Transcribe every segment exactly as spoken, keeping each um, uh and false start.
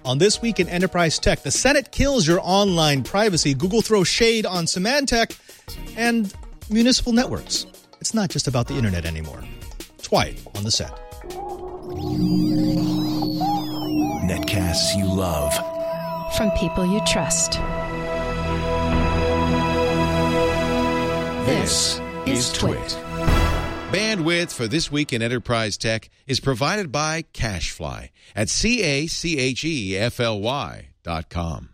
On This Week in Enterprise Tech, the Senate kills your online privacy, Google throws shade on Symantec, and municipal networks. It's not just about the internet anymore. Twice on the set. Netcasts you love. From people you trust. This is Twit. Bandwidth for This Week in Enterprise Tech is provided by CacheFly at C A C H E F L Y dot com.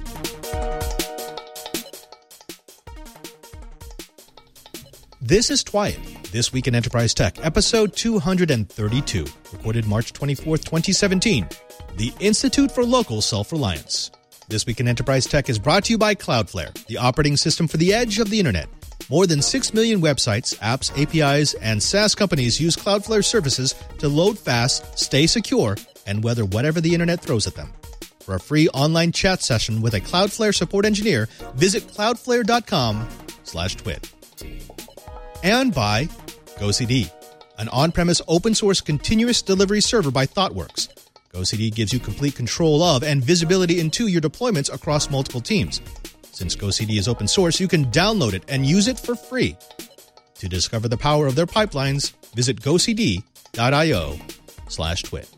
This is Twice, This Week in Enterprise Tech, episode two thirty-two, recorded March twenty-fourth, twenty seventeen. The Institute for Local Self-Reliance. This Week in Enterprise Tech is brought to you by Cloudflare, the operating system for the edge of the internet. More than six million websites, apps, A P Is, and SaaS companies use Cloudflare services to load fast, stay secure, and weather whatever the internet throws at them. For a free online chat session with a Cloudflare support engineer, visit cloudflare.com slash twit. And by GoCD, an on-premise open-source continuous delivery server by ThoughtWorks. GoCD gives you complete control of and visibility into your deployments across multiple teams. Since GoCD is open source, you can download it and use it for free. To discover the power of their pipelines, visit gocd.io slash twit.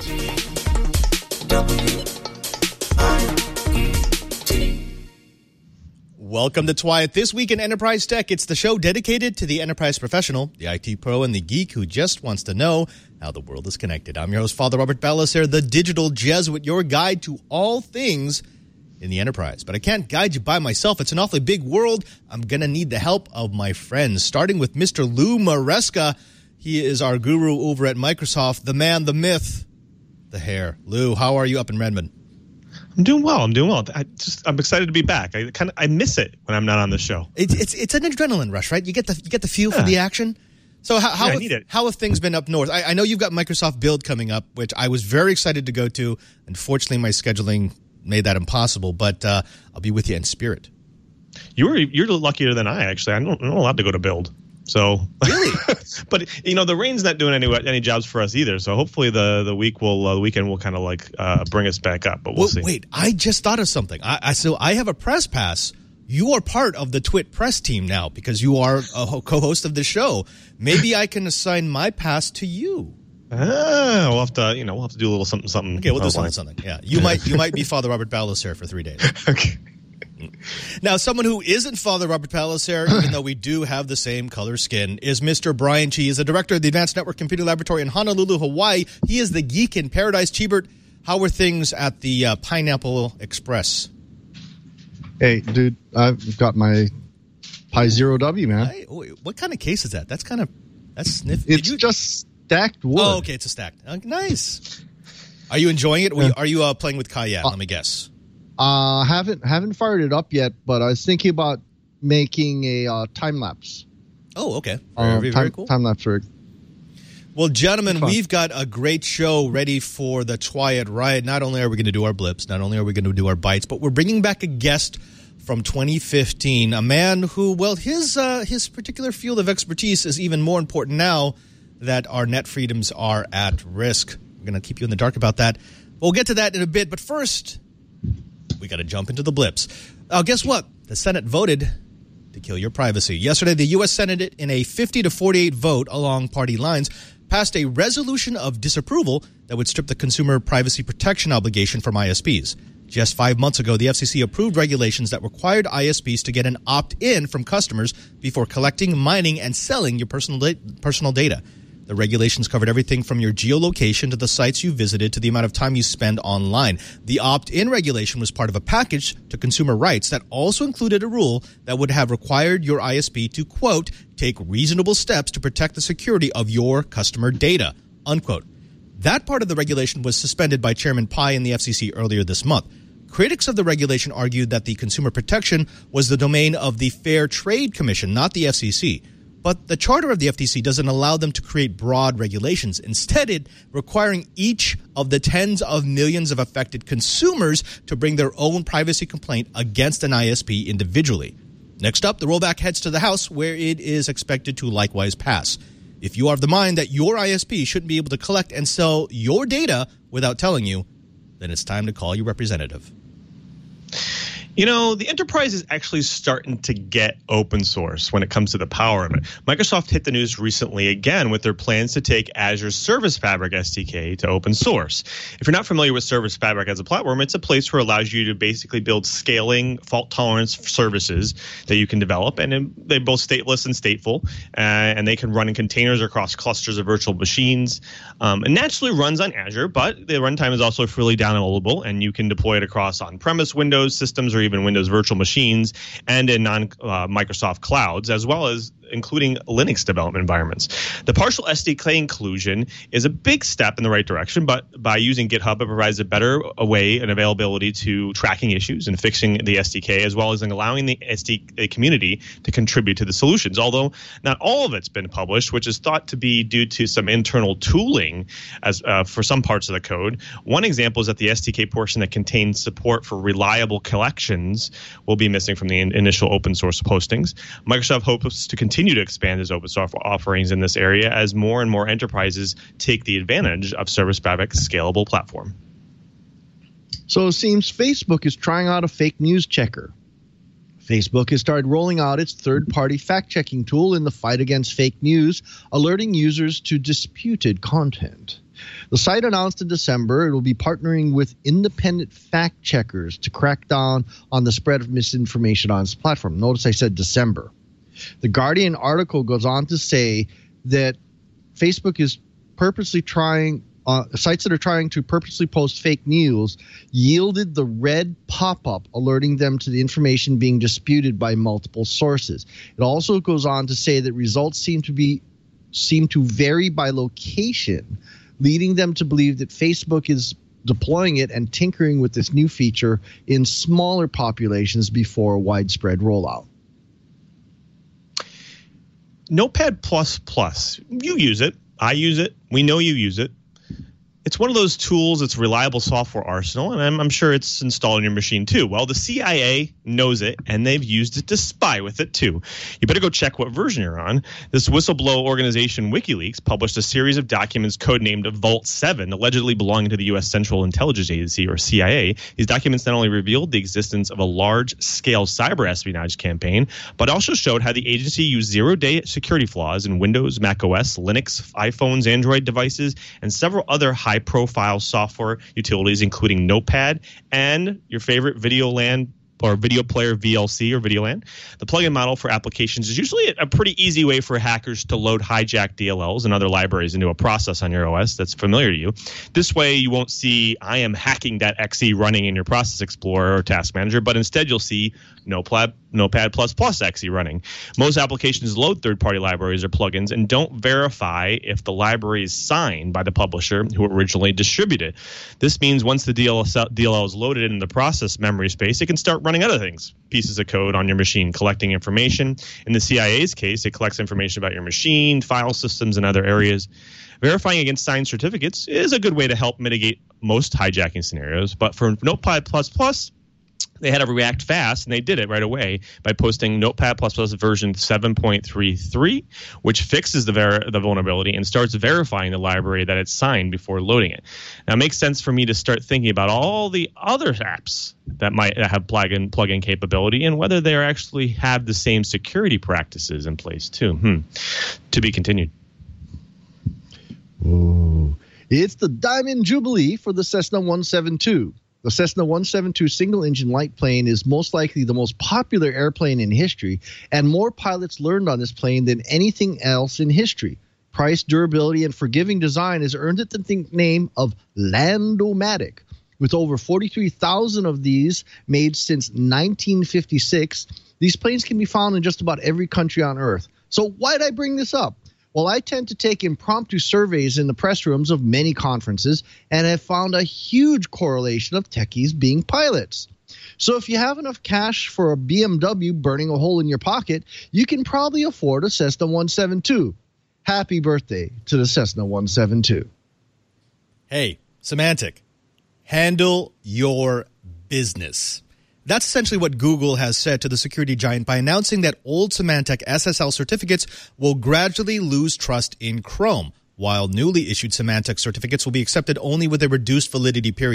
Welcome to Twice, This Week in Enterprise Tech. It's the show dedicated to the enterprise professional, the I T pro, and the geek who just wants to know how the world is connected. I'm your host, Father Robert Ballecer, the digital Jesuit, your guide to all things in the enterprise. But I can't guide you by myself. It's an awfully big world. I'm going to need the help of my friends, starting with Mister Lou Maresca. He is our guru over at Microsoft, the man, the myth, the hair. Lou, how are you up in Redmond? I'm doing well. I'm doing well. I just I'm excited to be back. I kind of I miss it when I'm not on the show. It's it's it's an adrenaline rush, right? You get the you get the feel yeah. for the action. So how how, yeah, have, I need it. how have things been up north? I, I know you've got Microsoft Build coming up, which I was very excited to go to. Unfortunately, my scheduling made that impossible, but uh, I'll be with you in spirit. You were you're luckier than I actually. I'm not, I'm not allowed to go to Build. So really, but you know the rain's not doing any any jobs for us either. So hopefully the the week will uh, the weekend will kind of like uh, bring us back up. But we'll, well see. Wait, I just thought of something. I, I so I have a press pass. You are part of the Twit press team now because you are a co-host of the show. Maybe I can assign my pass to you. Ah, we'll have to you know we'll have to do a little something something. Okay, we'll do something something. Yeah, you might you might be Father Robert Ballecer for three days. Okay. Now, someone who isn't Father Robert Ballecer, even though we do have the same color skin, is Mister Brian Chi. He's the director of the Advanced Network Computing Laboratory in Honolulu, Hawaii. He is the geek in paradise. Chibert, how are things at the uh, Pineapple Express? Hey, dude, I've got my Pi Zero W, man. I, what kind of case is that? That's kind of that's sniffy. It's you, just stacked wood. Oh, okay, it's a stacked. Uh, nice. Are you enjoying it? Yeah. Are you uh, playing with Cayenne? Uh, Let me guess. Uh, haven't haven't fired it up yet, but I was thinking about making a uh, time lapse. Oh, okay. Very, um, very, time, very cool. Time lapse rig. Well, gentlemen, we've got a great show ready for the Twice Riot. Not only are we going to do our blips, not only are we going to do our bites, but we're bringing back a guest from twenty fifteen, a man who, well, his uh, his particular field of expertise is even more important now that our net freedoms are at risk. We're going to keep you in the dark about that. We'll get to that in a bit, but first, we got to jump into the blips. Uh, guess what? The Senate voted to kill your privacy. Yesterday, the U S Senate, in a fifty to forty-eight vote along party lines, passed a resolution of disapproval that would strip the consumer privacy protection obligation from I S Ps. Just five months ago, the F C C approved regulations that required I S Ps to get an opt-in from customers before collecting, mining, and selling your personal da- personal data. The regulations covered everything from your geolocation to the sites you visited to the amount of time you spend online. The opt-in regulation was part of a package to consumer rights that also included a rule that would have required your I S P to, quote, take reasonable steps to protect the security of your customer data, unquote. That part of the regulation was suspended by Chairman Pai in the F C C earlier this month. Critics of the regulation argued that the consumer protection was the domain of the Fair Trade Commission, not the F C C. But the charter of the F T C doesn't allow them to create broad regulations. Instead, it requiring each of the tens of millions of affected consumers to bring their own privacy complaint against an I S P individually. Next up, the rollback heads to the House, where it is expected to likewise pass. If you are of the mind that your I S P shouldn't be able to collect and sell your data without telling you, then it's time to call your representative. You know, the enterprise is actually starting to get open source when it comes to the power of it. Microsoft hit the news recently again with their plans to take Azure Service Fabric S D K to open source. If you're not familiar with Service Fabric as a platform, it's a place where it allows you to basically build scaling, fault tolerance services that you can develop. And they're both stateless and stateful, uh, and they can run in containers across clusters of virtual machines. Um, it naturally runs on Azure, but the runtime is also freely downloadable, and you can deploy it across on-premise Windows systems or even Windows virtual machines and in non-Microsoft uh, clouds, as well as including Linux development environments. The partial S D K inclusion is a big step in the right direction, but by using GitHub, it provides a better way and availability to tracking issues and fixing the S D K, as well as allowing the S D K community to contribute to the solutions. Although not all of it's been published, which is thought to be due to some internal tooling as uh, for some parts of the code. One example is that the S D K portion that contains support for reliable collections will be missing from the in- initial open source postings. Microsoft hopes to continue continue to expand its open source offerings in this area as more and more enterprises take the advantage of Service Fabric's scalable platform. So it seems Facebook is trying out a fake news checker. Facebook has started rolling out its third-party fact-checking tool in the fight against fake news, alerting users to disputed content. The site announced in December it will be partnering with independent fact-checkers to crack down on the spread of misinformation on its platform. Notice I said December. The Guardian article goes on to say that Facebook is purposely trying, uh, sites that are trying to purposely post fake news yielded the red pop-up alerting them to the information being disputed by multiple sources. It also goes on to say that results seem to be seem to vary by location, leading them to believe that Facebook is deploying it and tinkering with this new feature in smaller populations before a widespread rollout. Notepad plus plus, you use it. I use it. We know you use it. It's one of those tools. It's a reliable software arsenal, and I'm, I'm sure it's installed on your machine too. Well, the C I A knows it, and they've used it to spy with it too. You better go check what version you're on. This whistleblower organization, WikiLeaks, published a series of documents codenamed Vault seven, allegedly belonging to the U S Central Intelligence Agency, or C I A. These documents not only revealed the existence of a large-scale cyber espionage campaign, but also showed how the agency used zero-day security flaws in Windows, macOS, Linux, iPhones, Android devices, and several other high profile software utilities, including Notepad and your favorite VideoLAN or video player V L C or VideoLAN. The plugin model for applications is usually a pretty easy way for hackers to load hijacked D L Ls and other libraries into a process on your O S that's familiar to you. This way, you won't see I am hacking that X E running in your Process Explorer or Task Manager, but instead you'll see Notepad, Notepad plus plus X E running. Most applications load third-party libraries or plugins and don't verify if the library is signed by the publisher who originally distributed it. This means once the D L L is loaded in the process memory space, it can start running other things, pieces of code on your machine, collecting information. In the C I A's case, it collects information about your machine, file systems, and other areas. Verifying against signed certificates is a good way to help mitigate most hijacking scenarios, but for Notepad plus plus, they had to react fast, and they did it right away by posting Notepad plus plus version seven point three three, which fixes the ver- the vulnerability and starts verifying the library that it's signed before loading it. Now, it makes sense for me to start thinking about all the other apps that might have plug-in plug-in capability and whether they are actually have the same security practices in place too. Hmm. To be continued. Ooh. It's the Diamond Jubilee for the Cessna one seventy-two. The Cessna one seventy-two single-engine light plane is most likely the most popular airplane in history, and more pilots learned on this plane than anything else in history. Price, durability, and forgiving design has earned it the name of Landomatic. With over forty-three thousand of these made since nineteen fifty-six, these planes can be found in just about every country on Earth. So why did I bring this up? Well, I tend to take impromptu surveys in the press rooms of many conferences and have found a huge correlation of techies being pilots. So if you have enough cash for a B M W burning a hole in your pocket, you can probably afford a Cessna one seventy-two. Happy birthday to the Cessna one seventy-two. Hey, Symantec, handle your business. That's essentially what Google has said to the security giant by announcing that old Symantec S S L certificates will gradually lose trust in Chrome, while newly issued Symantec certificates will be accepted only with a reduced validity period.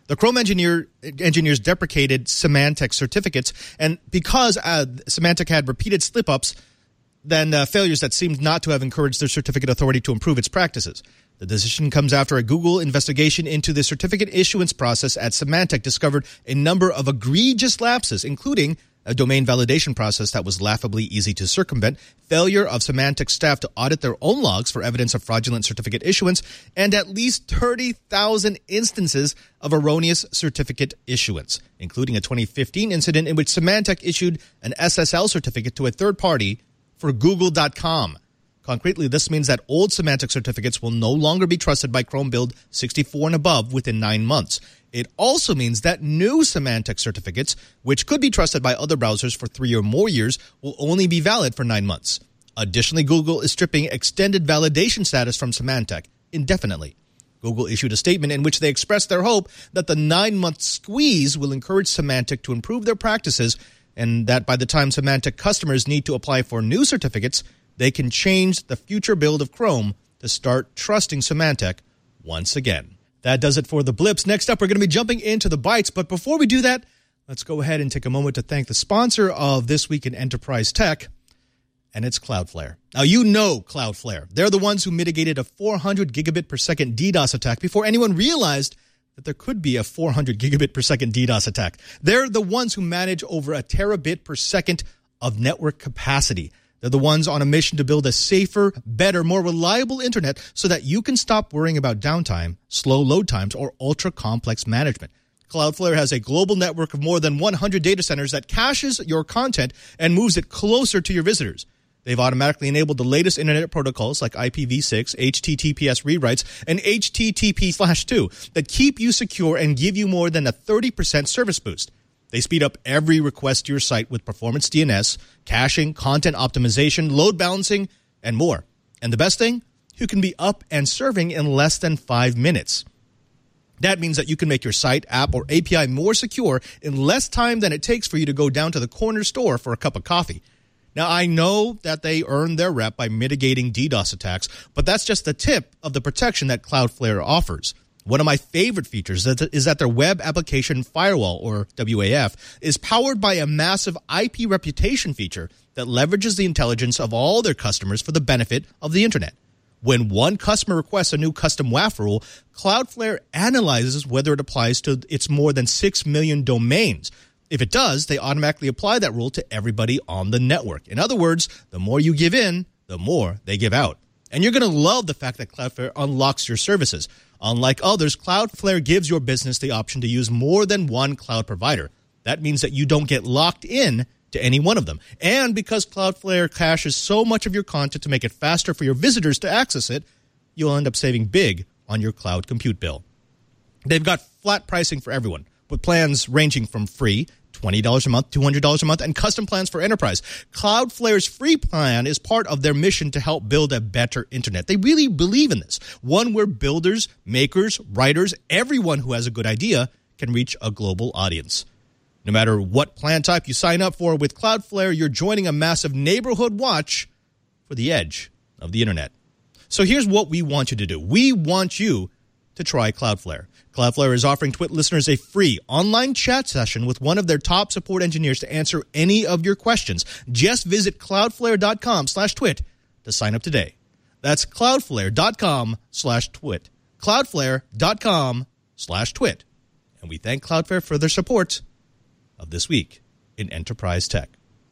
The Chrome engineer, engineers deprecated Symantec certificates, and because uh, Symantec had repeated slip-ups, then uh, failures that seemed not to have encouraged their certificate authority to improve its practices. The decision comes after a Google investigation into the certificate issuance process at Symantec discovered a number of egregious lapses, including a domain validation process that was laughably easy to circumvent, failure of Symantec staff to audit their own logs for evidence of fraudulent certificate issuance, and at least thirty thousand instances of erroneous certificate issuance, including a twenty fifteen incident in which Symantec issued an S S L certificate to a third party for Google dot com. Concretely, this means that old Symantec certificates will no longer be trusted by Chrome build sixty-four and above within nine months. It also means that new Symantec certificates, which could be trusted by other browsers for three or more years, will only be valid for nine months. Additionally, Google is stripping extended validation status from Symantec indefinitely. Google issued a statement in which they expressed their hope that the nine-month squeeze will encourage Symantec to improve their practices, and that by the time Symantec customers need to apply for new certificates, they can change the future build of Chrome to start trusting Symantec once again. That does it for the blips. Next up, we're going to be jumping into the bytes. But before we do that, let's go ahead and take a moment to thank the sponsor of This Week in Enterprise Tech, and it's Cloudflare. Now, you know Cloudflare. They're the ones who mitigated a four hundred gigabit per second DDoS attack before anyone realized that there could be a four hundred gigabit per second DDoS attack. They're the ones who manage over a terabit per second of network capacity. They're the ones on a mission to build a safer, better, more reliable internet so that you can stop worrying about downtime, slow load times, or ultra-complex management. Cloudflare has a global network of more than one hundred data centers that caches your content and moves it closer to your visitors. They've automatically enabled the latest internet protocols like I P v six, H T T P S rewrites, and H T T P slash two that keep you secure and give you more than a thirty percent service boost. They speed up every request to your site with performance D N S, caching, content optimization, load balancing, and more. And the best thing? You can be up and serving in less than five minutes. That means that you can make your site, app, or A P I more secure in less time than it takes for you to go down to the corner store for a cup of coffee. Now, I know that they earn their rep by mitigating DDoS attacks, but that's just the tip of the protection that Cloudflare offers. One of my favorite features is that their web application firewall, or W A F, is powered by a massive I P reputation feature that leverages the intelligence of all their customers for the benefit of the internet. When one customer requests a new custom W A F rule, Cloudflare analyzes whether it applies to its more than six million domains. If it does, they automatically apply that rule to everybody on the network. In other words, the more you give in, the more they give out. And you're going to love the fact that Cloudflare unlocks your services. Unlike others, Cloudflare gives your business the option to use more than one cloud provider. That means that you don't get locked in to any one of them. And because Cloudflare caches so much of your content to make it faster for your visitors to access it, you'll end up saving big on your cloud compute bill. They've got flat pricing for everyone, with plans ranging from free, twenty dollars a month, two hundred dollars a month, and custom plans for enterprise. Cloudflare's free plan is part of their mission to help build a better internet. They really believe in this, one where builders, makers, writers, everyone who has a good idea can reach a global audience. No matter what plan type you sign up for with Cloudflare, you're joining a massive neighborhood watch for the edge of the internet. So here's what we want you to do. We want you to try Cloudflare. Cloudflare is offering Twit listeners a free online chat session with one of their top support engineers to answer any of your questions. Just visit cloudflare.com slash twit to sign up today. That's cloudflare.com slash twit. Cloudflare.com slash twit. And we thank Cloudflare for their support of This Week in Enterprise Tech.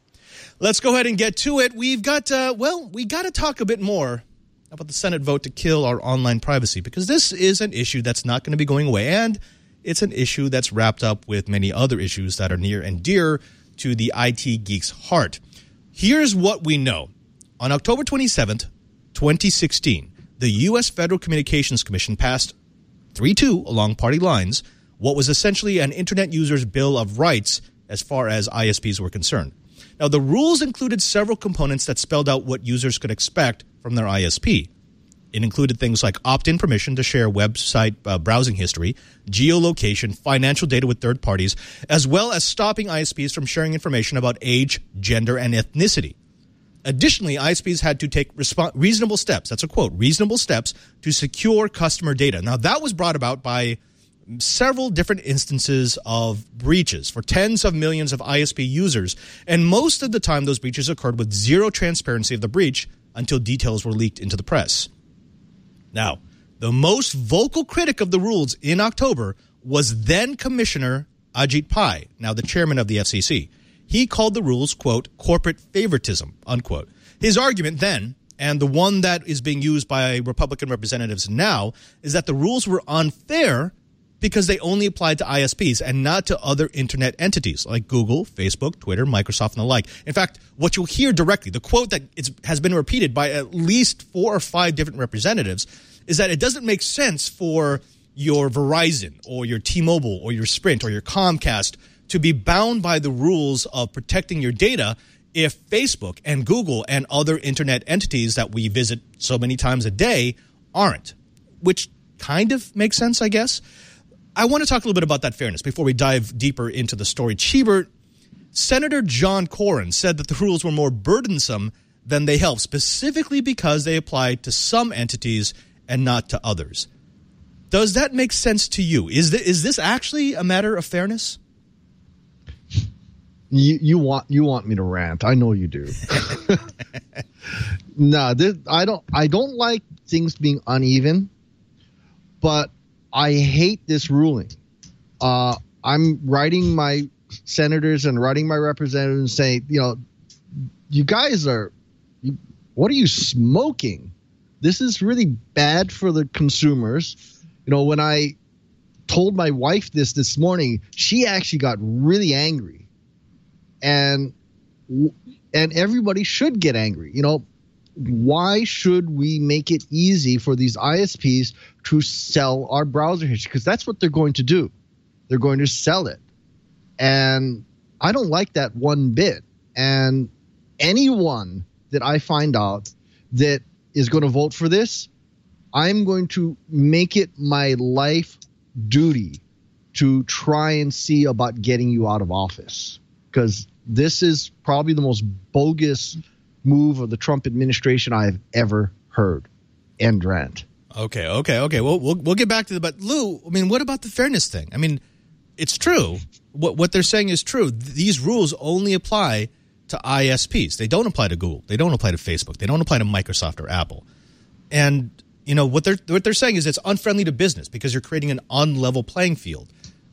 Let's go ahead and get to it. We've got, uh, well, we got to talk a bit more about the Senate vote to kill our online privacy, because this is an issue that's not going to be going away, and it's an issue that's wrapped up with many other issues that are near and dear to the I T geek's heart. Here's what we know. On October twenty-seventh, twenty sixteen, the U S Federal Communications Commission passed three two along party lines what was essentially an Internet user's Bill of Rights as far as I S Ps were concerned. Now, the rules included several components that spelled out what users could expect from their I S P. It included things like opt-in permission to share website uh, browsing history, geolocation, financial data with third parties, as well as stopping I S Ps from sharing information about age, gender, and ethnicity. Additionally, I S Ps had to take resp- reasonable steps, that's a quote, reasonable steps to secure customer data. Now, that was brought about by several different instances of breaches for tens of millions of I S P users. And most of the time, those breaches occurred with zero transparency of the breach until details were leaked into the press. Now, the most vocal critic of the rules in October was then Commissioner Ajit Pai, now the chairman of the F C C. He called the rules, quote, corporate favoritism, unquote. His argument then, and the one that is being used by Republican representatives now, is that the rules were unfair because they only applied to I S Ps and not to other internet entities like Google, Facebook, Twitter, Microsoft, and the like. In fact, what you'll hear directly, the quote that it's, has been repeated by at least four or five different representatives, is that it doesn't make sense for your Verizon or your T-Mobile or your Sprint or your Comcast to be bound by the rules of protecting your data if Facebook and Google and other internet entities that we visit so many times a day aren't, which kind of makes sense, I guess. I want to talk a little bit about that fairness before we dive deeper into the story. Cheebert, Senator John Cornyn said that the rules were more burdensome than they help, specifically because they apply to some entities and not to others. Does that make sense to you? Is this, is this actually a matter of fairness? You you want you want me to rant? I know you do. no, this, I don't. I don't like things being uneven, but I hate this ruling. Uh, I'm writing my senators and writing my representatives and saying, you know, you guys are, you, what are you smoking? This is really bad for the consumers. You know, when I told my wife this this morning, she actually got really angry. And and everybody should get angry. You know, why should we make it easy for these I S Ps to sell our browser history? Because that's what they're going to do. They're going to sell it. And I don't like that one bit. And anyone that I find out that is going to vote for this, I'm going to make it my life duty to try and see about getting you out of office. Because this is probably the most bogus move of the Trump administration I've ever heard. End rant. Okay, okay, okay. Well, we'll we'll get back to the. But Lou, I mean, what about the fairness thing? I mean, it's true. What what they're saying is true. These rules only apply to I S Ps. They don't apply to Google. They don't apply to Facebook. They don't apply to Microsoft or Apple. And you know what they're what they're saying is it's unfriendly to business because you're creating an unlevel playing field.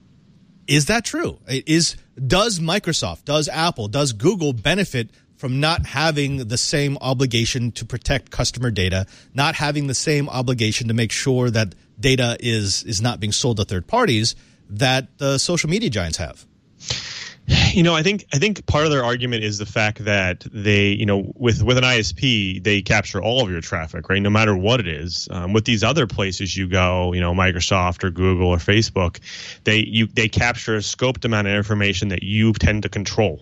Is that true? Is does Microsoft, does Apple, does Google benefit from not having the same obligation to protect customer data, not having the same obligation to make sure that data is is not being sold to third parties that the social media giants have? You know, I think I think part of their argument is the fact that they, you know, with with an I S P, they capture all of your traffic, right? No matter what it is. Um, with these other places you go, you know, Microsoft or Google or Facebook, they you they capture a scoped amount of information that you tend to control.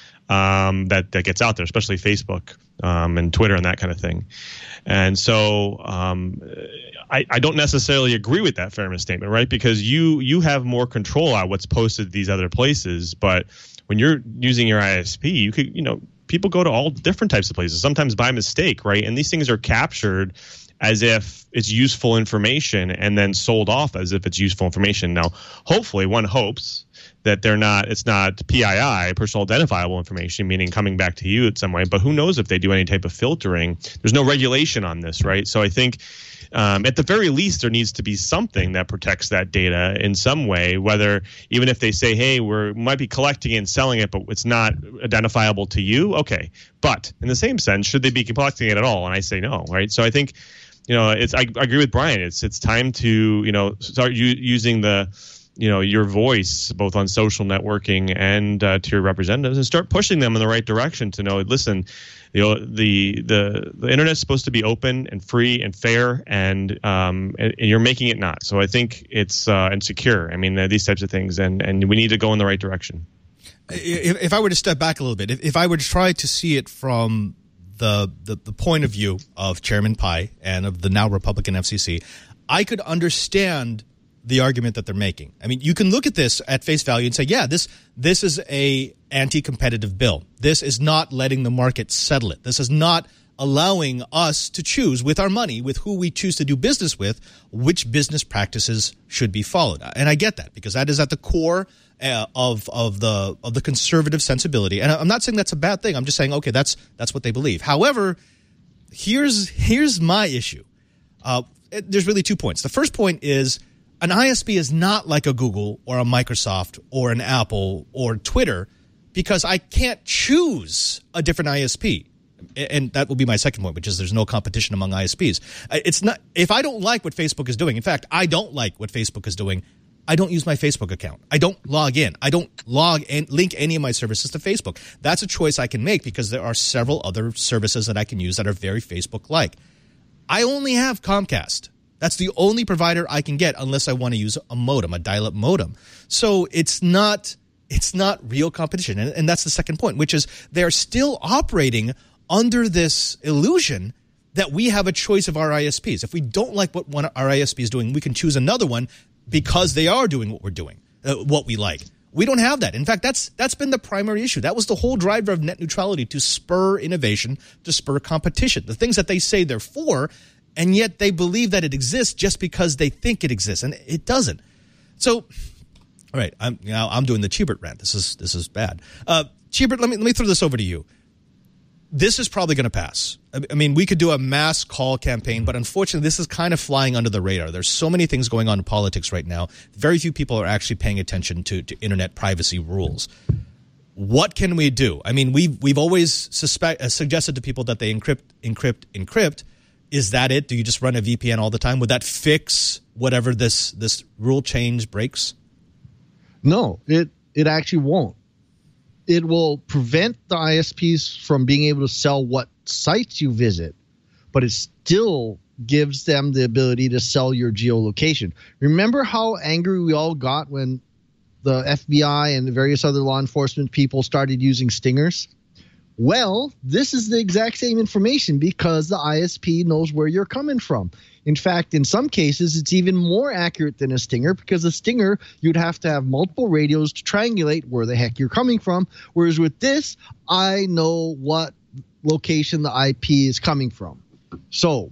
Um, that that gets out there, especially Facebook um, and Twitter and that kind of thing. And so um, I, I don't necessarily agree with that fairness statement, right? Because you you have more control on what's posted to these other places. But when you're using your I S P, you could, you know, people go to all different types of places, sometimes by mistake, right? And these things are captured as if it's useful information and then sold off as if it's useful information. Now, hopefully one hopes that they're not, it's not P I I, personal identifiable information, meaning coming back to you in some way. But who knows if they do any type of filtering? There's no regulation on this, right? So I think um, at the very least, there needs to be something that protects that data in some way, whether even if they say, hey, we might be collecting it and selling it, but it's not identifiable to you. Okay. But in the same sense, should they be collecting it at all? And I say no, right? So I think, you know, it's, I, I agree with Brian. It's, it's time to, you know, start u- using the, you know, your voice both on social networking and uh, to your representatives and start pushing them in the right direction to know, listen, you know, the the the internet's supposed to be open and free and fair, and um and, and you're making it not. So I think it's uh, and secure. I mean, uh, these types of things, and and we need to go in the right direction. If, if I were to step back a little bit, if, if I were to try to see it from the, the the point of view of Chairman Pai and of the now Republican F C C, I could understand the argument that they're making. I mean, you can look at this at face value and say, yeah, this this is a anti-competitive bill. This is not letting the market settle it. This is not allowing us to choose with our money, with who we choose to do business with, which business practices should be followed. And I get that because that is at the core uh, of of the of the conservative sensibility. And I'm not saying that's a bad thing. I'm just saying, okay, that's that's what they believe. However, here's here's my issue. Uh, it, there's really two points. The first point is an I S P is not like a Google or a Microsoft or an Apple or Twitter because I can't choose a different I S P. And that will be my second point, which is there's no competition among I S Ps. It's not if I don't like what Facebook is doing. In fact, I don't like what Facebook is doing. I don't use my Facebook account. I don't log in. I don't log and link any of my services to Facebook. That's a choice I can make because there are several other services that I can use that are very Facebook-like. I only have Comcast. That's the only provider I can get unless I want to use a modem, a dial-up modem. So it's not it's not real competition. And, and that's the second point, which is they're still operating under this illusion that we have a choice of our I S Ps. If we don't like what one our I S P is doing, we can choose another one because they are doing what we're doing, uh, what we like. We don't have that. In fact, that's that's been the primary issue. That was the whole driver of net neutrality, to spur innovation, to spur competition. The things that they say they're for, and yet they believe that it exists just because they think it exists, and it doesn't. So, all right, I'm you know, I'm doing the Cheebert rant. This is this is bad. Uh, Cheebert, let me let me throw this over to you. This is probably going to pass. I mean, we could do a mass call campaign, but unfortunately, this is kind of flying under the radar. There's so many things going on in politics right now. Very few people are actually paying attention to, to internet privacy rules. What can we do? I mean, we've, we've always suspect, uh, suggested to people that they encrypt, encrypt, encrypt. Is that it? Do you just run a V P N all the time? Would that fix whatever this, this rule change breaks? No, it, it actually won't. It will prevent the I S Ps from being able to sell what sites you visit, but it still gives them the ability to sell your geolocation. Remember how angry we all got when the F B I and the various other law enforcement people started using stingers? Well, this is the exact same information because the I S P knows where you're coming from. In fact, in some cases, it's even more accurate than a stinger because a stinger, you'd have to have multiple radios to triangulate where the heck you're coming from. Whereas with this, I know what location the I P is coming from. So,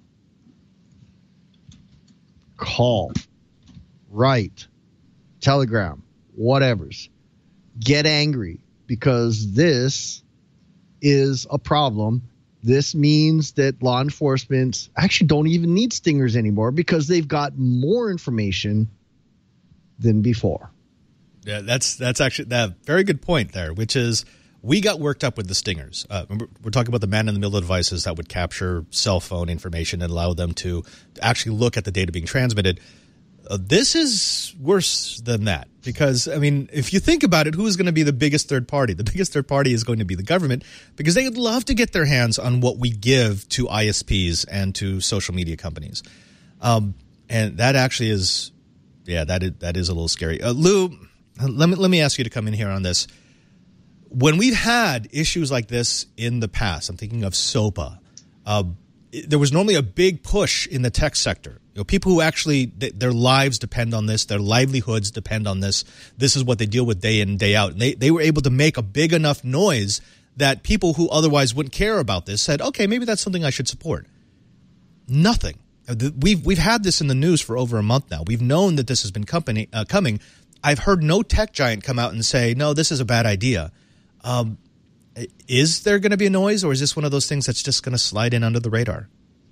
call, write, telegram, whatevers. Get angry because this is a problem. This means that law enforcement actually don't even need stingers anymore because they've got more information than before. Yeah, that's that's actually that very good point there, which is we got worked up with the stingers. Uh, we're talking about the man-in-the-middle devices that would capture cell phone information and allow them to actually look at the data being transmitted. Uh, this is worse than that because, I mean, if you think about it, who is going to be the biggest third party? The biggest third party is going to be the government because they would love to get their hands on what we give to I S Ps and to social media companies. Um, and that actually is, yeah, that is, that is a little scary. Uh, Lou, let me, let me ask you to come in here on this. When we've had issues like this in the past, I'm thinking of SOPA, uh, there was normally a big push in the tech sector. You know, people who actually, th- their lives depend on this, their livelihoods depend on this. This is what they deal with day in and day out. And they, they were able to make a big enough noise that people who otherwise wouldn't care about this said, okay, maybe that's something I should support. Nothing. We've, we've had this in the news for over a month now. We've known that this has been company, uh, coming. I've heard no tech giant come out and say, no, this is a bad idea. Um, is there going to be a noise, or is this one of those things that's just going to slide in under the radar?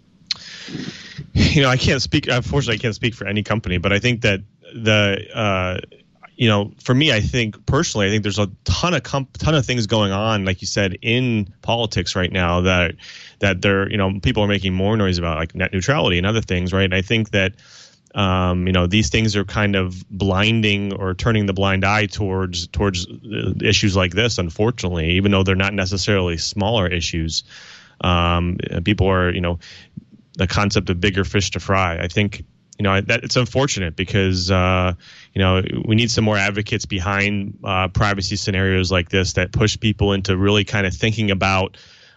You know, I can't speak. Unfortunately, I can't speak for any company, but I think that the, uh, you know, for me, I think personally, I think there's a ton of comp- ton of things going on, like you said, in politics right now that that they're, you know, people are making more noise about, like net neutrality and other things, right? And I think that. Um, you know, these things are kind of blinding or turning the blind eye towards towards issues like this, unfortunately, even though they're not necessarily smaller issues. Um, people are, you know, the concept of bigger fish to fry. I think, you know, that it's unfortunate because, uh, you know, we need some more advocates behind uh, privacy scenarios like this that push people into really kind of thinking about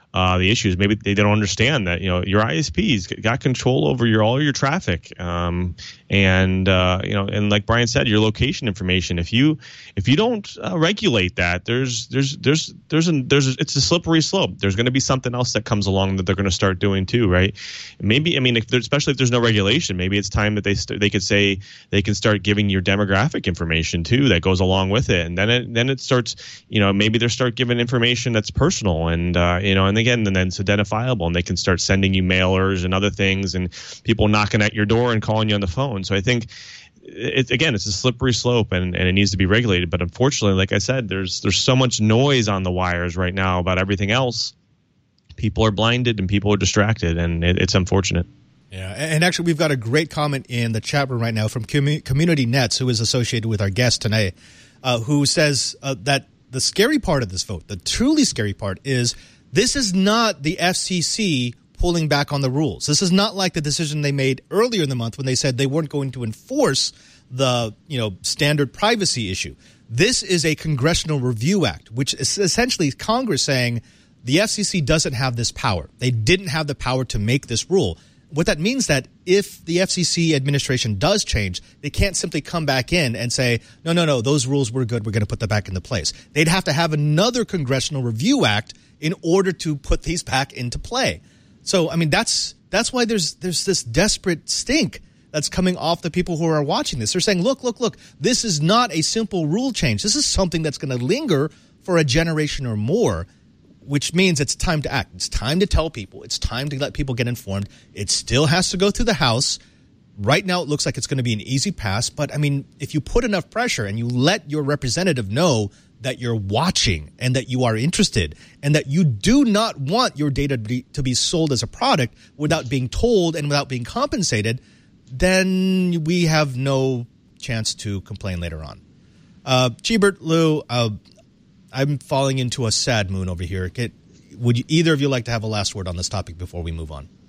uh, the issues. Maybe they don't understand that, you know, your I S P's got control over your all your traffic, um, and uh, you know, and like Brian said, your location information. If you if you don't uh, regulate that, there's there's there's there's a, there's a, it's a slippery slope. There's going to be something else that comes along that they're going to start doing too, right? Maybe I mean, if especially if there's no regulation, maybe it's time that they st- they could say they can start giving your demographic information too that goes along with it, and then it then it starts, you know, maybe they start giving information that's personal and uh, you know, and again, and then it's identifiable, and they can start sending you mailers and other things, and people knocking at your door and calling you on the phone. So I think it's again, it's a slippery slope, and, and it needs to be regulated. But unfortunately, like I said, there's there's so much noise on the wires right now about everything else. People are blinded and people are distracted, and it, it's unfortunate. Yeah, and actually, we've got a great comment in the chat room right now from Com- Community Nets, who is associated with our guest tonight, uh, who says uh, that the scary part of this vote, the truly scary part, is this is not the F C C pulling back on the rules. This is not like the decision they made earlier in the month when they said they weren't going to enforce the, you know, standard privacy issue. This is a Congressional Review Act, which is essentially Congress saying the F C C doesn't have this power. They didn't have the power to make this rule. What that means that if the F C C administration does change, they can't simply come back in and say, no, no, no, those rules were good. We're going to put them back into place. They'd have to have another Congressional Review Act in order to put these back into play. So, I mean, that's that's why there's there's this desperate stink that's coming off the people who are watching this. They're saying, look, look, look, this is not a simple rule change. This is something that's going to linger for a generation or more, which means it's time to act. It's time to tell people. It's time to let people get informed. It still has to go through the House. Right now, it looks like it's going to be an easy pass. But, I mean, if you put enough pressure and you let your representative know that you're watching and that you are interested and that you do not want your data to be, to be sold as a product without being told and without being compensated, then we have no chance to complain later on. Uh, Cheebert, Lou, uh, I'm falling into a sad mood over here. Get, would you, either of you like to have a last word on this topic before we move on?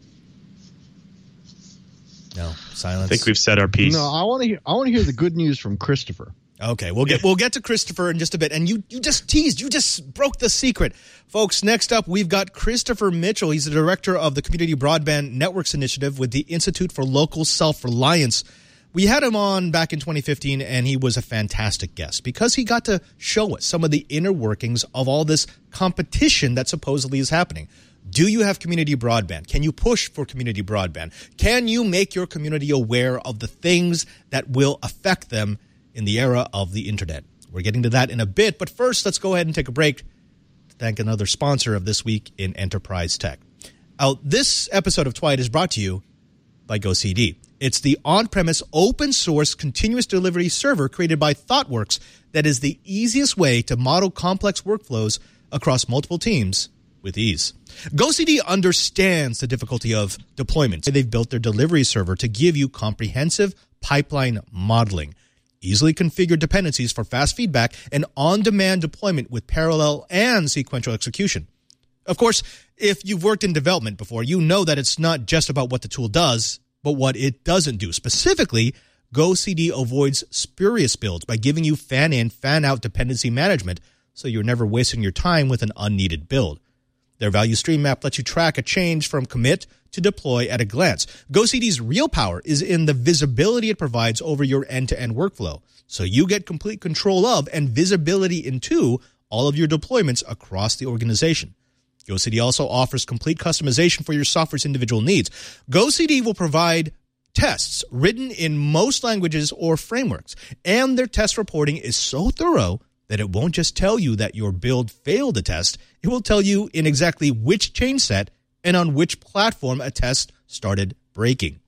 No, silence. I think we've said our piece. No, I want to hear. I want to hear the good news from Christopher. Okay, we'll get we'll get to Christopher in just a bit. And you, you just teased, you just broke the secret. Folks, next up, we've got Christopher Mitchell. He's the director of the Community Broadband Networks Initiative with the Institute for Local Self-Reliance. We had him on back in twenty fifteen, and he was a fantastic guest because he got to show us some of the inner workings of all this competition that supposedly is happening. Do you have community broadband? Can you push for community broadband? Can you make your community aware of the things that will affect them in the era of the internet? We're getting to that in a bit, but first, let's go ahead and take a break to thank another sponsor of This Week in Enterprise Tech. Now, this episode of Twilight is brought to you by GoCD. It's the on-premise open-source continuous delivery server created by ThoughtWorks that is the easiest way to model complex workflows across multiple teams with ease. GoCD understands the difficulty of deployment. They've built their delivery server to give you comprehensive pipeline modeling, easily configured dependencies for fast feedback, and on-demand deployment with parallel and sequential execution. Of course, if you've worked in development before, you know that it's not just about what the tool does, but what it doesn't do. Specifically, GoCD avoids spurious builds by giving you fan-in, fan-out dependency management, so you're never wasting your time with an unneeded build. Their value stream map lets you track a change from commit to deploy at a glance. GoCD's real power is in the visibility it provides over your end-to-end workflow, so you get complete control of and visibility into all of your deployments across the organization. GoCD also offers complete customization for your software's individual needs. GoCD will provide tests written in most languages or frameworks, and their test reporting is so thorough that it won't just tell you that your build failed a test, it will tell you in exactly which change set and on which platform a test started breaking.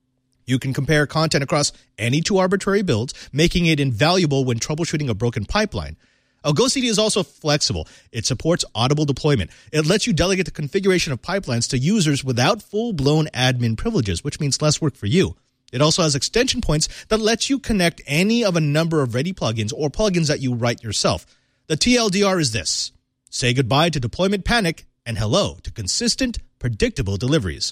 You can compare content across any two arbitrary builds, making it invaluable when troubleshooting a broken pipeline. Oh, GoCD is also flexible. It supports audible deployment. It lets you delegate the configuration of pipelines to users without full-blown admin privileges, which means less work for you. It also has extension points that lets you connect any of a number of ready plugins or plugins that you write yourself. The T L D R is this: say goodbye to deployment panic and hello to consistent, predictable deliveries.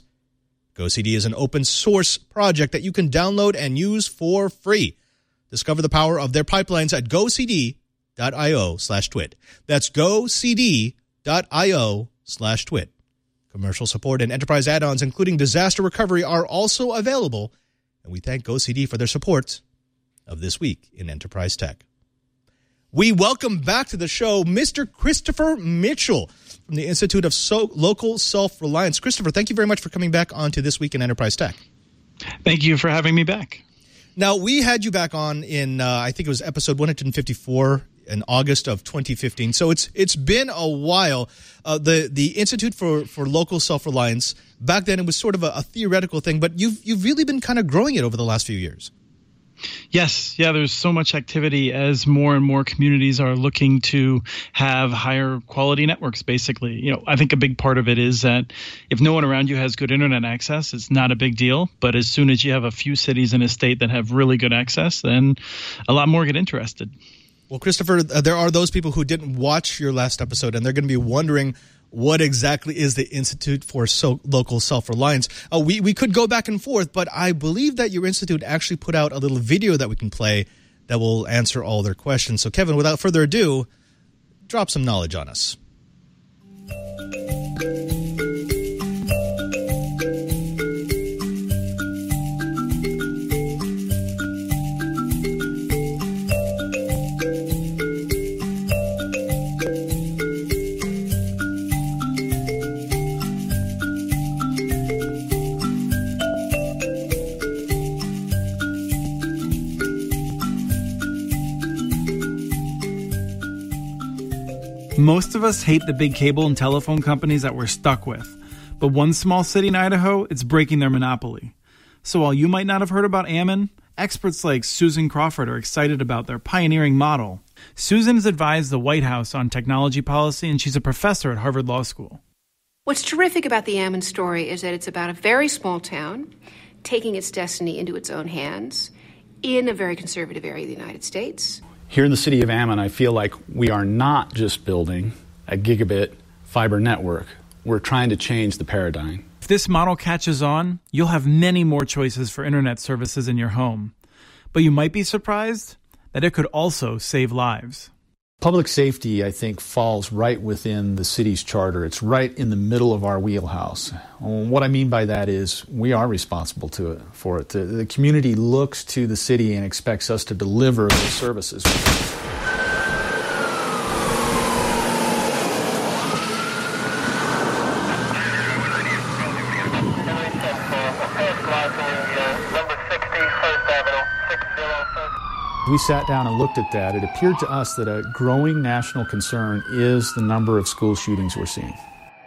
GoCD is an open-source project that you can download and use for free. Discover the power of their pipelines at gocd.io slash twit. That's gocd.io slash twit. Commercial support and enterprise add-ons, including disaster recovery, are also available, and we thank GoCD for their support of This Week in Enterprise Tech. We welcome back to the show Mister Christopher Mitchell from the Institute of so- Local Self-Reliance. Christopher, thank you very much for coming back on to This Week in Enterprise Tech. Thank you for having me back. Now, we had you back on in, uh, I think it was episode one fifty-four in August of twenty fifteen. So it's it's been a while. Uh, the the Institute for, for Local Self-Reliance, back then it was sort of a, a theoretical thing, but you've you've really been kind of growing it over the last few years. Yes. Yeah, there's so much activity as more and more communities are looking to have higher quality networks, basically. You know, I think a big part of it is that if no one around you has good internet access, it's not a big deal. But as soon as you have a few cities in a state that have really good access, then a lot more get interested. Well, Christopher, uh, there are those people who didn't watch your last episode, and they're going to be wondering what exactly is the Institute for so- Local Self-Reliance. Uh, we, we could go back and forth, but I believe that your institute actually put out a little video that we can play that will answer all their questions. So, Kevin, without further ado, drop some knowledge on us. Most of us hate the big cable and telephone companies that we're stuck with, but one small city in Idaho, it's breaking their monopoly. So while you might not have heard about Ammon, experts like Susan Crawford are excited about their pioneering model. Susan has advised the White House on technology policy, and she's a professor at Harvard Law School. What's terrific about the Ammon story is that it's about a very small town taking its destiny into its own hands in a very conservative area of the United States. Here in the city of Ammon, I feel like we are not just building a gigabit fiber network. We're trying to change the paradigm. If this model catches on, you'll have many more choices for internet services in your home. But you might be surprised that it could also save lives. Public safety, I think, falls right within the city's charter. It's right in the middle of our wheelhouse. What I mean by that is we are responsible to it, for it. The, the community looks to the city and expects us to deliver the services. We sat down and looked at that. It appeared to us that a growing national concern is the number of school shootings we're seeing.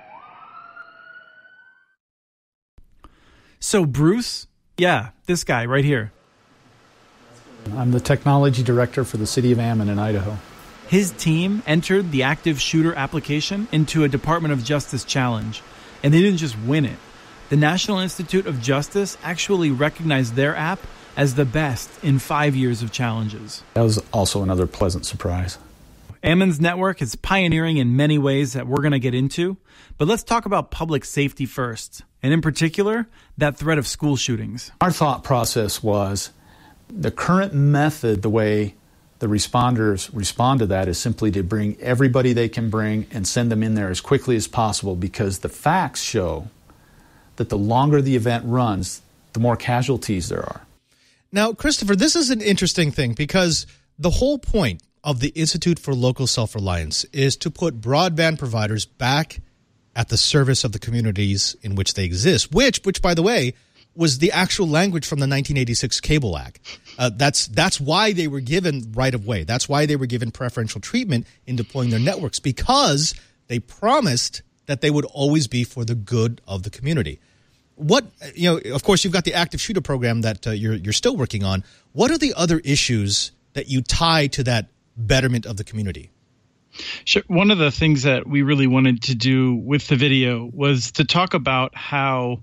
So Bruce, yeah, this guy right here. I'm the technology director for the city of Ammon in Idaho. His team entered the active shooter application into a Department of Justice challenge, and they didn't just win it. The National Institute of Justice actually recognized their app as the best in five years of challenges. That was also another pleasant surprise. Ammon's network is pioneering in many ways that we're going to get into, but let's talk about public safety first, and in particular, that threat of school shootings. Our thought process was the current method, the way the responders respond to that, is simply to bring everybody they can bring and send them in there as quickly as possible, because the facts show that the longer the event runs, the more casualties there are. Now, Christopher, this is an interesting thing because the whole point of the Institute for Local Self-Reliance is to put broadband providers back at the service of the communities in which they exist, which, which by the way, was the actual language from the nineteen eighty-six Cable Act. Uh, that's that's why they were given right-of-way. That's why they were given preferential treatment in deploying their networks, because they promised that they would always be for the good of the community. What, you know, of course, you've got the active shooter program that uh, you're you're still working on. What are the other issues that you tie to that betterment of the community? Sure. One of the things that we really wanted to do with the video was to talk about how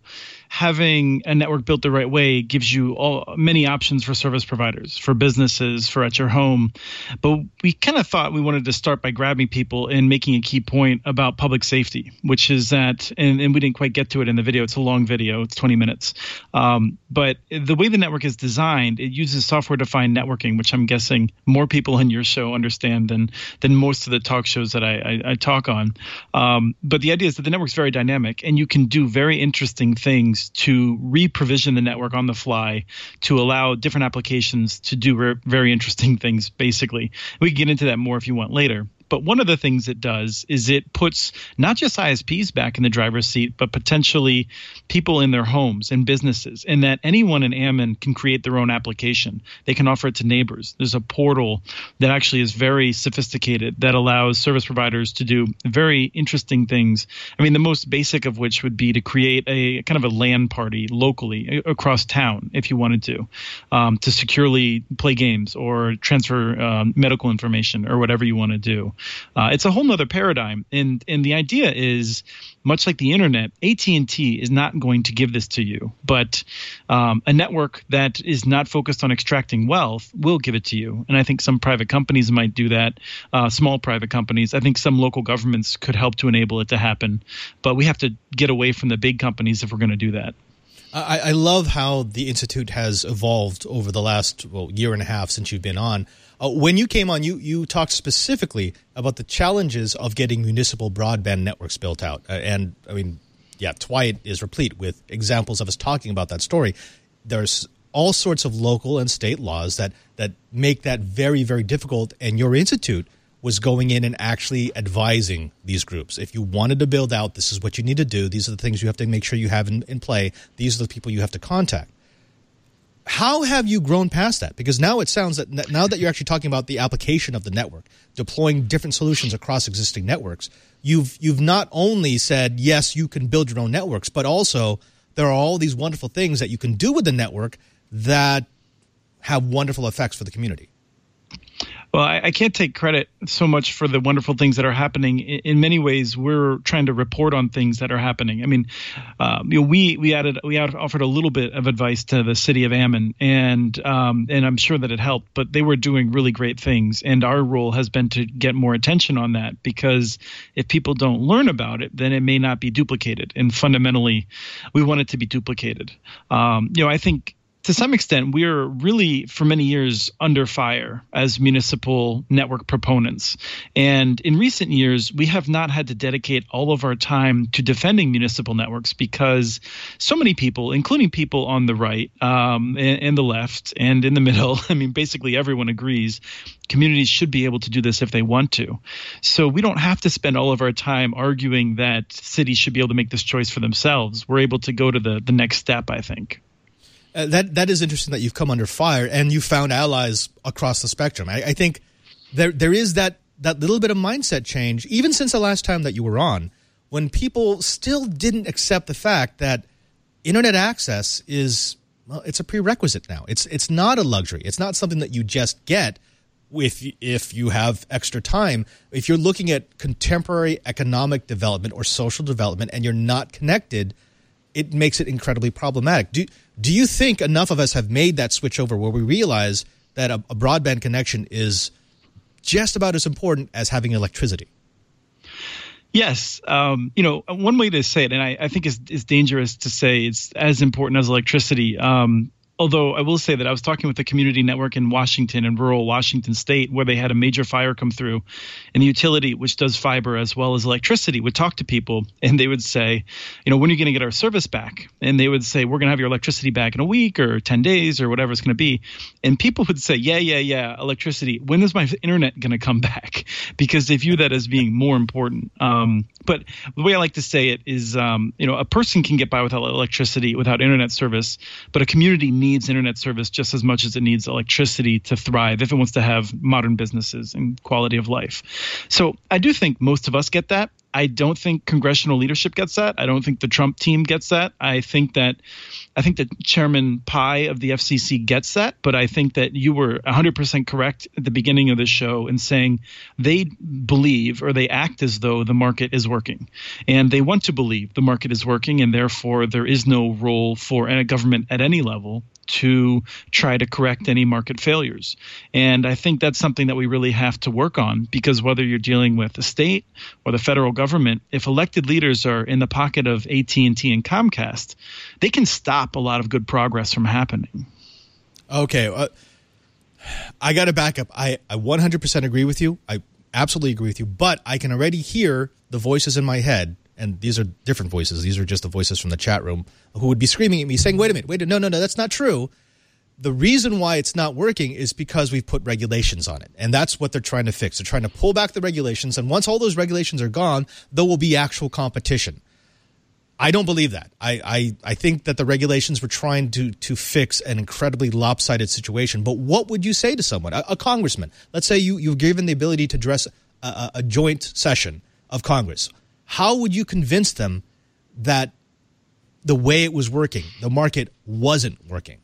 having a network built the right way gives you all many options for service providers, for businesses, for at your home. But we kind of thought we wanted to start by grabbing people and making a key point about public safety, which is that, and, and we didn't quite get to it in the video. It's a long video. It's twenty minutes. Um, but the way the network is designed, it uses software-defined networking, which I'm guessing more people in your show understand than than most of the talk shows that I, I, I talk on. Um, but the idea is that the network's very dynamic, and you can do very interesting things to re-provision the network on the fly to allow different applications to do re- very interesting things, basically. We can get into that more if you want later. But one of the things it does is it puts not just I S Ps back in the driver's seat, but potentially people in their homes and businesses, and that anyone in Ammon can create their own application. They can offer it to neighbors. There's a portal that actually is very sophisticated that allows service providers to do very interesting things. I mean, the most basic of which would be to create a kind of a LAN party locally across town, if you wanted to, um, to securely play games or transfer um, medical information or whatever you want to do. Uh, it's a whole nother paradigm. And, and the idea is, much like the internet, A T and T is not going to give this to you. But um, a network that is not focused on extracting wealth will give it to you. And I think some private companies might do that, uh, small private companies. I think some local governments could help to enable it to happen. But we have to get away from the big companies if we're going to do that. I, I love how the Institute has evolved over the last well, year and a half since you've been on. Uh, when you came on, you, you talked specifically about the challenges of getting municipal broadband networks built out. Uh, and, I mean, yeah, Twiat is replete with examples of us talking about that story. There's all sorts of local and state laws that, that make that very, very difficult, and your institute was going in and actually advising these groups. If you wanted to build out, this is what you need to do. These are the things you have to make sure you have in, in play. These are the people you have to contact. How have you grown past that? Because now it sounds that now that you're actually talking about the application of the network, deploying different solutions across existing networks, you've you've not only said, yes, you can build your own networks, but also there are all these wonderful things that you can do with the network that have wonderful effects for the community. Well, I, I can't take credit so much for the wonderful things that are happening. In, in many ways, we're trying to report on things that are happening. I mean, uh, you know, we we added we offered a little bit of advice to the city of Ammon, and um, and I'm sure that it helped. But they were doing really great things, and our role has been to get more attention on that, because if people don't learn about it, then it may not be duplicated. And fundamentally, we want it to be duplicated. Um, you know, I think, to some extent, we're really, for many years, under fire as municipal network proponents. And in recent years, we have not had to dedicate all of our time to defending municipal networks, because so many people, including people on the right um, and, and the left and in the middle, I mean, basically everyone agrees, communities should be able to do this if they want to. So we don't have to spend all of our time arguing that cities should be able to make this choice for themselves. We're able to go to the, the next step, I think. Uh, that that is interesting that you've come under fire and you found allies across the spectrum. I, I think there there is that that little bit of mindset change, even since the last time that you were on, when people still didn't accept the fact that internet access is, well, it's a prerequisite now. It's it's not a luxury. It's not something that you just get if if you have extra time. If you're looking at contemporary economic development or social development and you're not connected, it makes it incredibly problematic. Do do you think enough of us have made that switch over where we realize that a, a broadband connection is just about as important as having electricity? Yes. Um, you know, one way to say it, and I, I think is is dangerous to say it's as important as electricity. Um, Although I will say that I was talking with a community network in Washington, in rural Washington state, where they had a major fire come through, and the utility, which does fiber as well as electricity, would talk to people, and they would say, you know, when are you going to get our service back? And they would say, we're going to have your electricity back in a week or ten days or whatever it's going to be. And people would say, yeah, yeah, yeah, electricity. When is my internet going to come back? Because they view that as being more important. Um, but the way I like to say it is, um, you know, a person can get by without electricity, without internet service, but a community needs needs internet service just as much as it needs electricity to thrive if it wants to have modern businesses and quality of life. So I do think most of us get that. I don't think congressional leadership gets that. I don't think the Trump team gets that. I think that I think that Chairman Pai of the F C C gets that, but I think that you were one hundred percent correct at the beginning of the show in saying they believe or they act as though the market is working. And they want to believe the market is working, and therefore there is no role for a government at any level to try to correct any market failures. And I think that's something that we really have to work on, because whether you're dealing with the state or the federal government, if elected leaders are in the pocket of A T and T and Comcast, they can stop a lot of good progress from happening. Okay. Uh, I got to back up. I, I one hundred percent agree with you. I absolutely agree with you. But I can already hear the voices in my head, and these are different voices. These are just the voices from the chat room who would be screaming at me saying, wait a minute, wait a minute, no, no, no, that's not true. The reason why it's not working is because we've put regulations on it. And that's what they're trying to fix. They're trying to pull back the regulations. And once all those regulations are gone, there will be actual competition. I don't believe that. I, I, I think that the regulations were trying to, to fix an incredibly lopsided situation. But what would you say to someone, a, a congressman? Let's say you, you've given the ability to address a, a, a joint session of Congress. How would you convince them that the way it was working, the market wasn't working?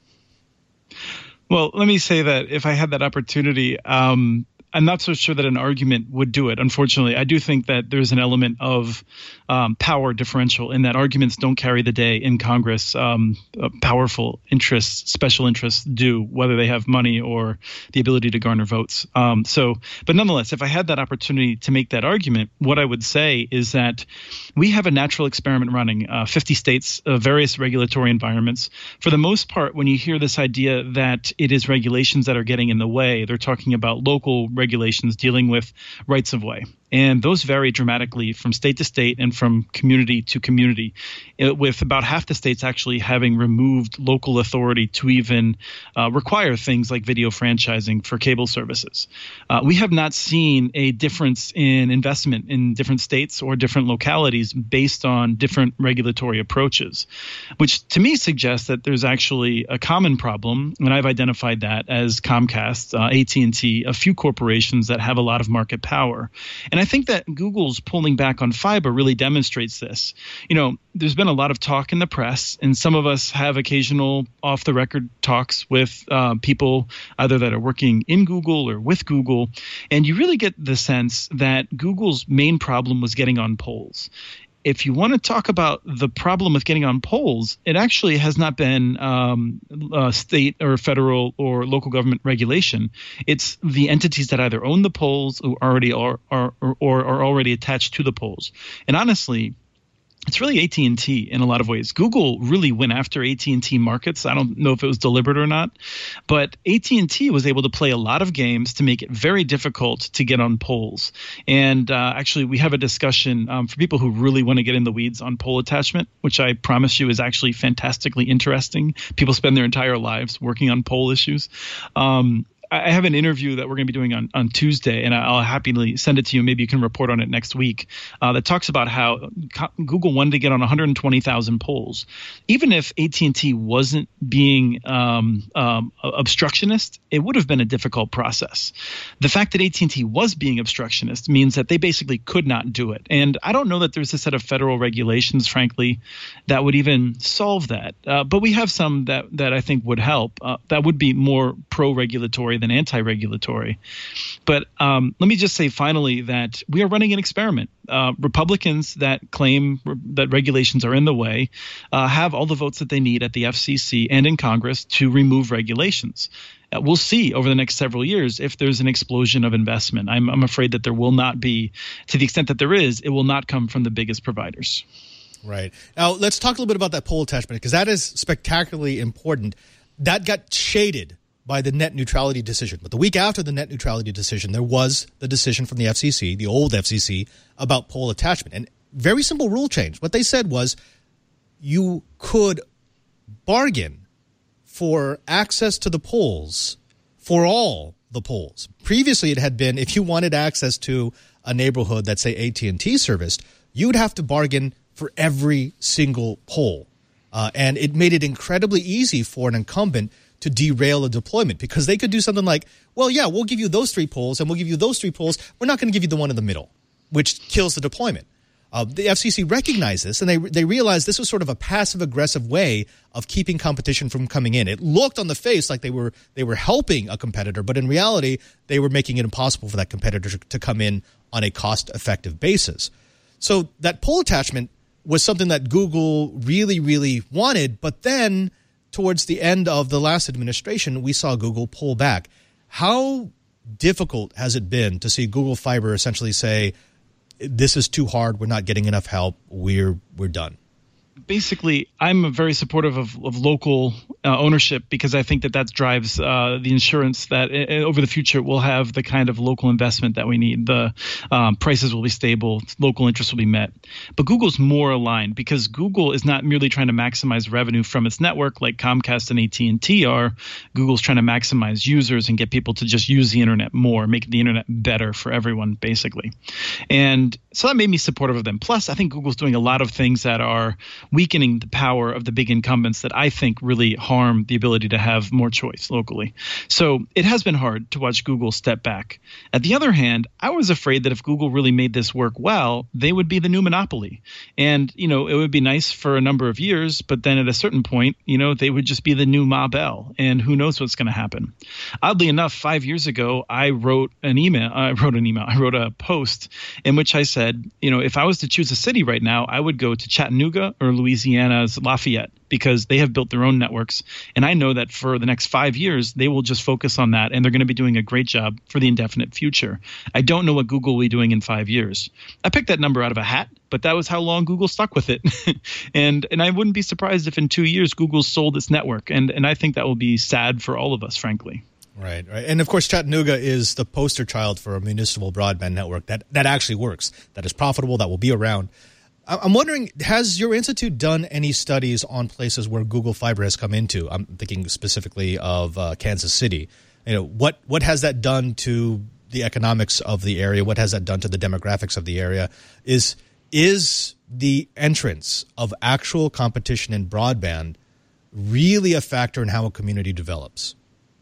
Well, let me say that if I had that opportunity, um, I'm not so sure that an argument would do it. Unfortunately, I do think that there's an element of um, power differential in that arguments don't carry the day in Congress. Um, uh, powerful interests, special interests do, whether they have money or the ability to garner votes. Um, so, but nonetheless, if I had that opportunity to make that argument, what I would say is that we have a natural experiment running, uh, fifty states, uh, various regulatory environments. For the most part, when you hear this idea that it is regulations that are getting in the way, they're talking about local regulations dealing with rights of way. And those vary dramatically from state to state and from community to community, it, with about half the states actually having removed local authority to even uh, require things like video franchising for cable services. Uh, we have not seen a difference in investment in different states or different localities based on different regulatory approaches, which to me suggests that there's actually a common problem, and I've identified that as Comcast, uh, A T and T, a few corporations that have a lot of market power. And I think that Google's pulling back on fiber really demonstrates this. You know, there's been a lot of talk in the press, and some of us have occasional off-the-record talks with uh, people either that are working in Google or with Google, and you really get the sense that Google's main problem was getting on polls. If you want to talk about the problem with getting on polls, it actually has not been um, uh, state or federal or local government regulation. It's the entities that either own the polls or already are, are or, or are already attached to the polls. And honestly, it's really A T and T in a lot of ways. Google really went after A T and T markets. I don't know if it was deliberate or not, but A T and T was able to play a lot of games to make it very difficult to get on polls. And uh, actually, we have a discussion um, for people who really want to get in the weeds on poll attachment, which I promise you is actually fantastically interesting. People spend their entire lives working on poll issues. Um, I have an interview that we're going to be doing on, on Tuesday, and I'll happily send it to you. Maybe you can report on it next week. Uh, that talks about how Google wanted to get on one hundred twenty thousand polls. Even if A T and T wasn't being um, um, obstructionist, it would have been a difficult process. The fact that A T and T was being obstructionist means that they basically could not do it. And I don't know that there's a set of federal regulations, frankly, that would even solve that. Uh, but we have some that, that I think would help. Uh, that would be more pro-regulatory than anti-regulatory. But um, let me just say finally that we are running an experiment. Uh, Republicans that claim re- that regulations are in the way uh, have all the votes that they need at the F C C and in Congress to remove regulations. Uh, we'll see over the next several years if there's an explosion of investment. I'm, I'm afraid that there will not be. To the extent that there is, it will not come from the biggest providers. Right. Now, let's talk a little bit about that poll attachment, because that is spectacularly important. That got shaded by the net neutrality decision. But the week after the net neutrality decision, there was the decision from the F C C, the old F C C, about poll attachment. And very simple rule change. What they said was you could bargain for access to the polls for all the polls. Previously, it had been if you wanted access to a neighborhood that, say, A T and T serviced, you would have to bargain for every single poll. Uh, and it made it incredibly easy for an incumbent to derail a deployment, because they could do something like, well, yeah, we'll give you those three polls and we'll give you those three polls. We're not going to give you the one in the middle, which kills the deployment. Uh, the F C C recognized this, and they they realized this was sort of a passive-aggressive way of keeping competition from coming in. It looked on the face like they were they were helping a competitor, but in reality, they were making it impossible for that competitor to come in on a cost-effective basis. So that poll attachment was something that Google really, really wanted, but then towards the end of the last administration, we saw Google pull back. How difficult has it been to see Google Fiber essentially say, this is too hard, we're not getting enough help, we're we're done? Basically, I'm very supportive of, of local uh, ownership because I think that that drives uh, the insurance that uh, over the future we'll have the kind of local investment that we need. The um, prices will be stable, local interests will be met. But Google's more aligned because Google is not merely trying to maximize revenue from its network like Comcast and A T and T are. Google's trying to maximize users and get people to just use the internet more, make the internet better for everyone, basically. And so that made me supportive of them. Plus, I think Google's doing a lot of things that are weakening the power of the big incumbents that I think really harm the ability to have more choice locally. So it has been hard to watch Google step back. At the other hand, I was afraid that if Google really made this work well, they would be the new monopoly. And, you know, it would be nice for a number of years, but then at a certain point, you know, they would just be the new Ma Bell, and who knows what's going to happen. Oddly enough, five years ago, I wrote an email, I wrote an email, I wrote a post in which I said, you know, if I was to choose a city right now, I would go to Chattanooga or Louisiana's Lafayette because they have built their own networks. And I know that for the next five years, they will just focus on that, and they're going to be doing a great job for the indefinite future. I don't know what Google will be doing in five years. I picked that number out of a hat, but that was how long Google stuck with it. and and I wouldn't be surprised if in two years Google sold its network. And, and I think that will be sad for all of us, frankly. Right, right. And, of course, Chattanooga is the poster child for a municipal broadband network that, that actually works, that is profitable, that will be around. I'm wondering, has your institute done any studies on places where Google Fiber has come into? I'm thinking specifically of uh, Kansas City. You know, what, what has that done to the economics of the area? What has that done to the demographics of the area? Is is the entrance of actual competition in broadband really a factor in how a community develops?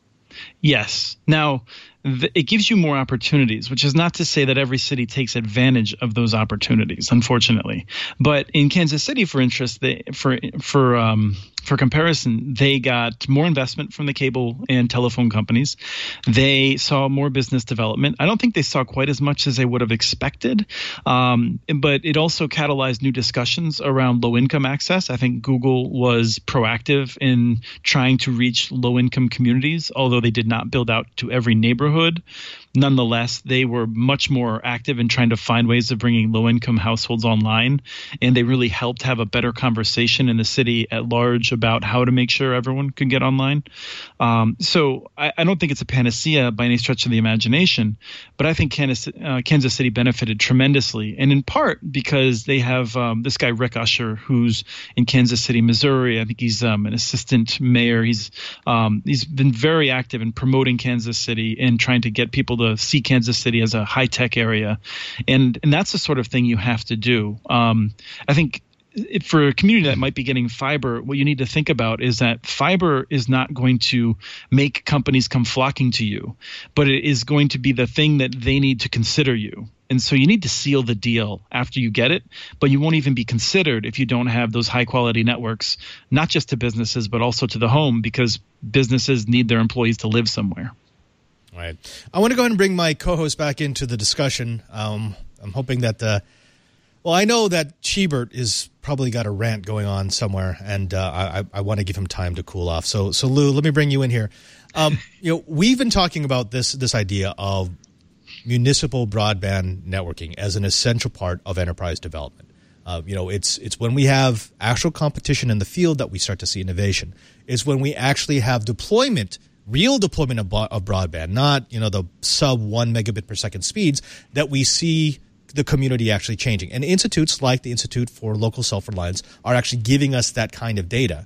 Yes. Now, th- it gives you more opportunities, which is not to say that every city takes advantage of those opportunities, unfortunately. But in Kansas City, for interest, they, for for um, for comparison, they got more investment from the cable and telephone companies. They saw more business development. I don't think they saw quite as much as they would have expected, um, but it also catalyzed new discussions around low-income access. I think Google was proactive in trying to reach low-income communities, although they did not build out to every neighborhood. Nonetheless, they were much more active in trying to find ways of bringing low-income households online, and they really helped have a better conversation in the city at large about how to make sure everyone could get online. Um, so I, I don't think it's a panacea by any stretch of the imagination, but I think Kansas, uh, Kansas City benefited tremendously, and in part because they have um, this guy, Rick Usher, who's in Kansas City, Missouri. I think he's um, an assistant mayor. He's um, he's been very active in promoting Kansas City and trying to get people to see Kansas City as a high-tech area. And and that's the sort of thing you have to do. Um, I think if for a community that might be getting fiber, what you need to think about is that fiber is not going to make companies come flocking to you, but it is going to be the thing that they need to consider you. And so you need to seal the deal after you get it, but you won't even be considered if you don't have those high-quality networks, not just to businesses, but also to the home, because businesses need their employees to live somewhere. All right. I want to go ahead and bring my co-host back into the discussion. Um, I'm hoping that the well, I know that Chibert is probably got a rant going on somewhere, and uh, I, I want to give him time to cool off. So, so Lou, let me bring you in here. Um, you know, we've been talking about this this idea of municipal broadband networking as an essential part of enterprise development. Uh, you know, it's it's when we have actual competition in the field that we start to see innovation. It's when we actually have deployment. Real deployment of, of broadband, not, you know, the sub one megabit per second speeds, that we see the community actually changing. And institutes like the Institute for Local Self-Reliance are actually giving us that kind of data.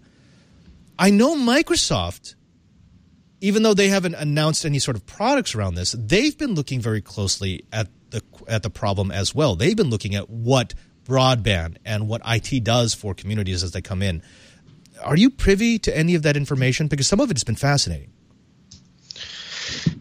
I know Microsoft, even though they haven't announced any sort of products around this, they've been looking very closely at the at the problem as well. They've been looking at what broadband and what I T does for communities as they come in. Are you privy to any of that information? Because some of it has been fascinating.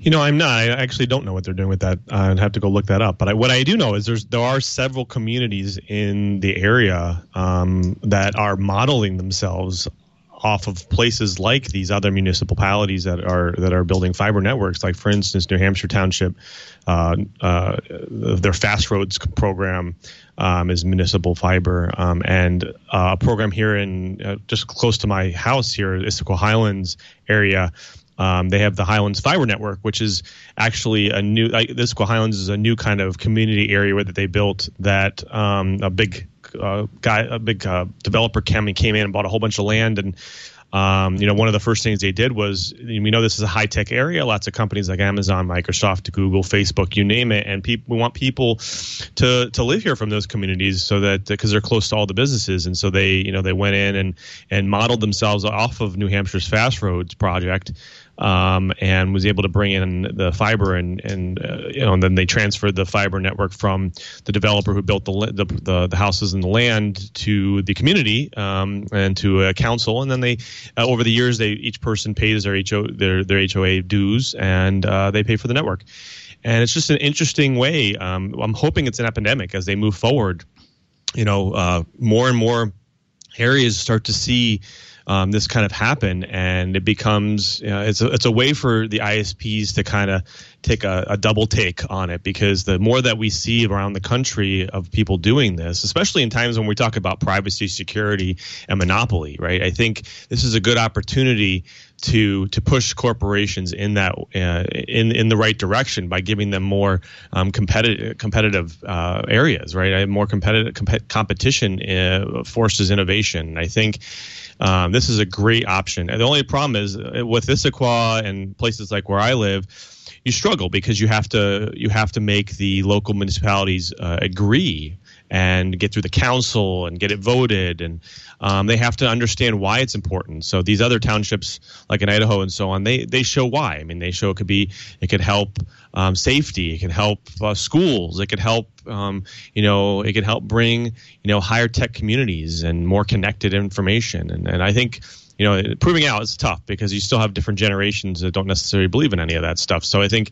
You know, I'm not. I actually don't know what they're doing with that. Uh, I'd have to go look that up. But I, what I do know is there's there are several communities in the area um, that are modeling themselves off of places like these other municipalities that are that are building fiber networks. Like, for instance, New Hampshire Township, uh, uh, their Fast Roads program um, is municipal fiber, um, and uh, a program here in uh, just close to my house here, Issaquah Highlands area. Um, they have the Highlands Fiber Network, which is actually a new. Like, Issaquah Highlands is a new kind of community area where that they built. That um, a big uh, guy, a big uh, developer came and came in and bought a whole bunch of land. And um, you know, one of the first things they did was, we know this is a high tech area. Lots of companies like Amazon, Microsoft, Google, Facebook, you name it, and people we want people to to live here from those communities, so that because they're close to all the businesses. And so they, you know, they went in and and modeled themselves off of New Hampshire's Fast Roads project. Um, and was able to bring in the fiber, and and uh, you know, and then they transferred the fiber network from the developer who built the the, the, the houses and the land to the community um, and to a council, and then they uh, over the years they each person pays their H O their their H O A dues, and uh, they pay for the network, and it's just an interesting way. Um, I'm hoping it's an epidemic as they move forward. You know, uh, more and more areas start to see Um, this kind of happen, and it becomes you know, it's a, it's a way for the I S Ps to kind of take a, a double take on it, because the more that we see around the country of people doing this, especially in times when we talk about privacy, security, and monopoly, right? I think this is a good opportunity to to push corporations in that uh, in in the right direction by giving them more um, competitive competitive uh, areas, right? More competitive comp- competition uh, forces innovation. I think. Um, this is a great option. And the only problem is uh, with Issaquah and places like where I live, you struggle because you have to you have to make the local municipalities uh, agree and get through the council and get it voted, and um, they have to understand why it's important. So these other townships, like in Idaho and so on, they they show why. I mean, they show it could be it could help um, safety, it could help uh, schools, it could help um, you know it could help bring you know higher tech communities and more connected information, and and I think. You know, proving out is tough because you still have different generations that don't necessarily believe in any of that stuff. So I think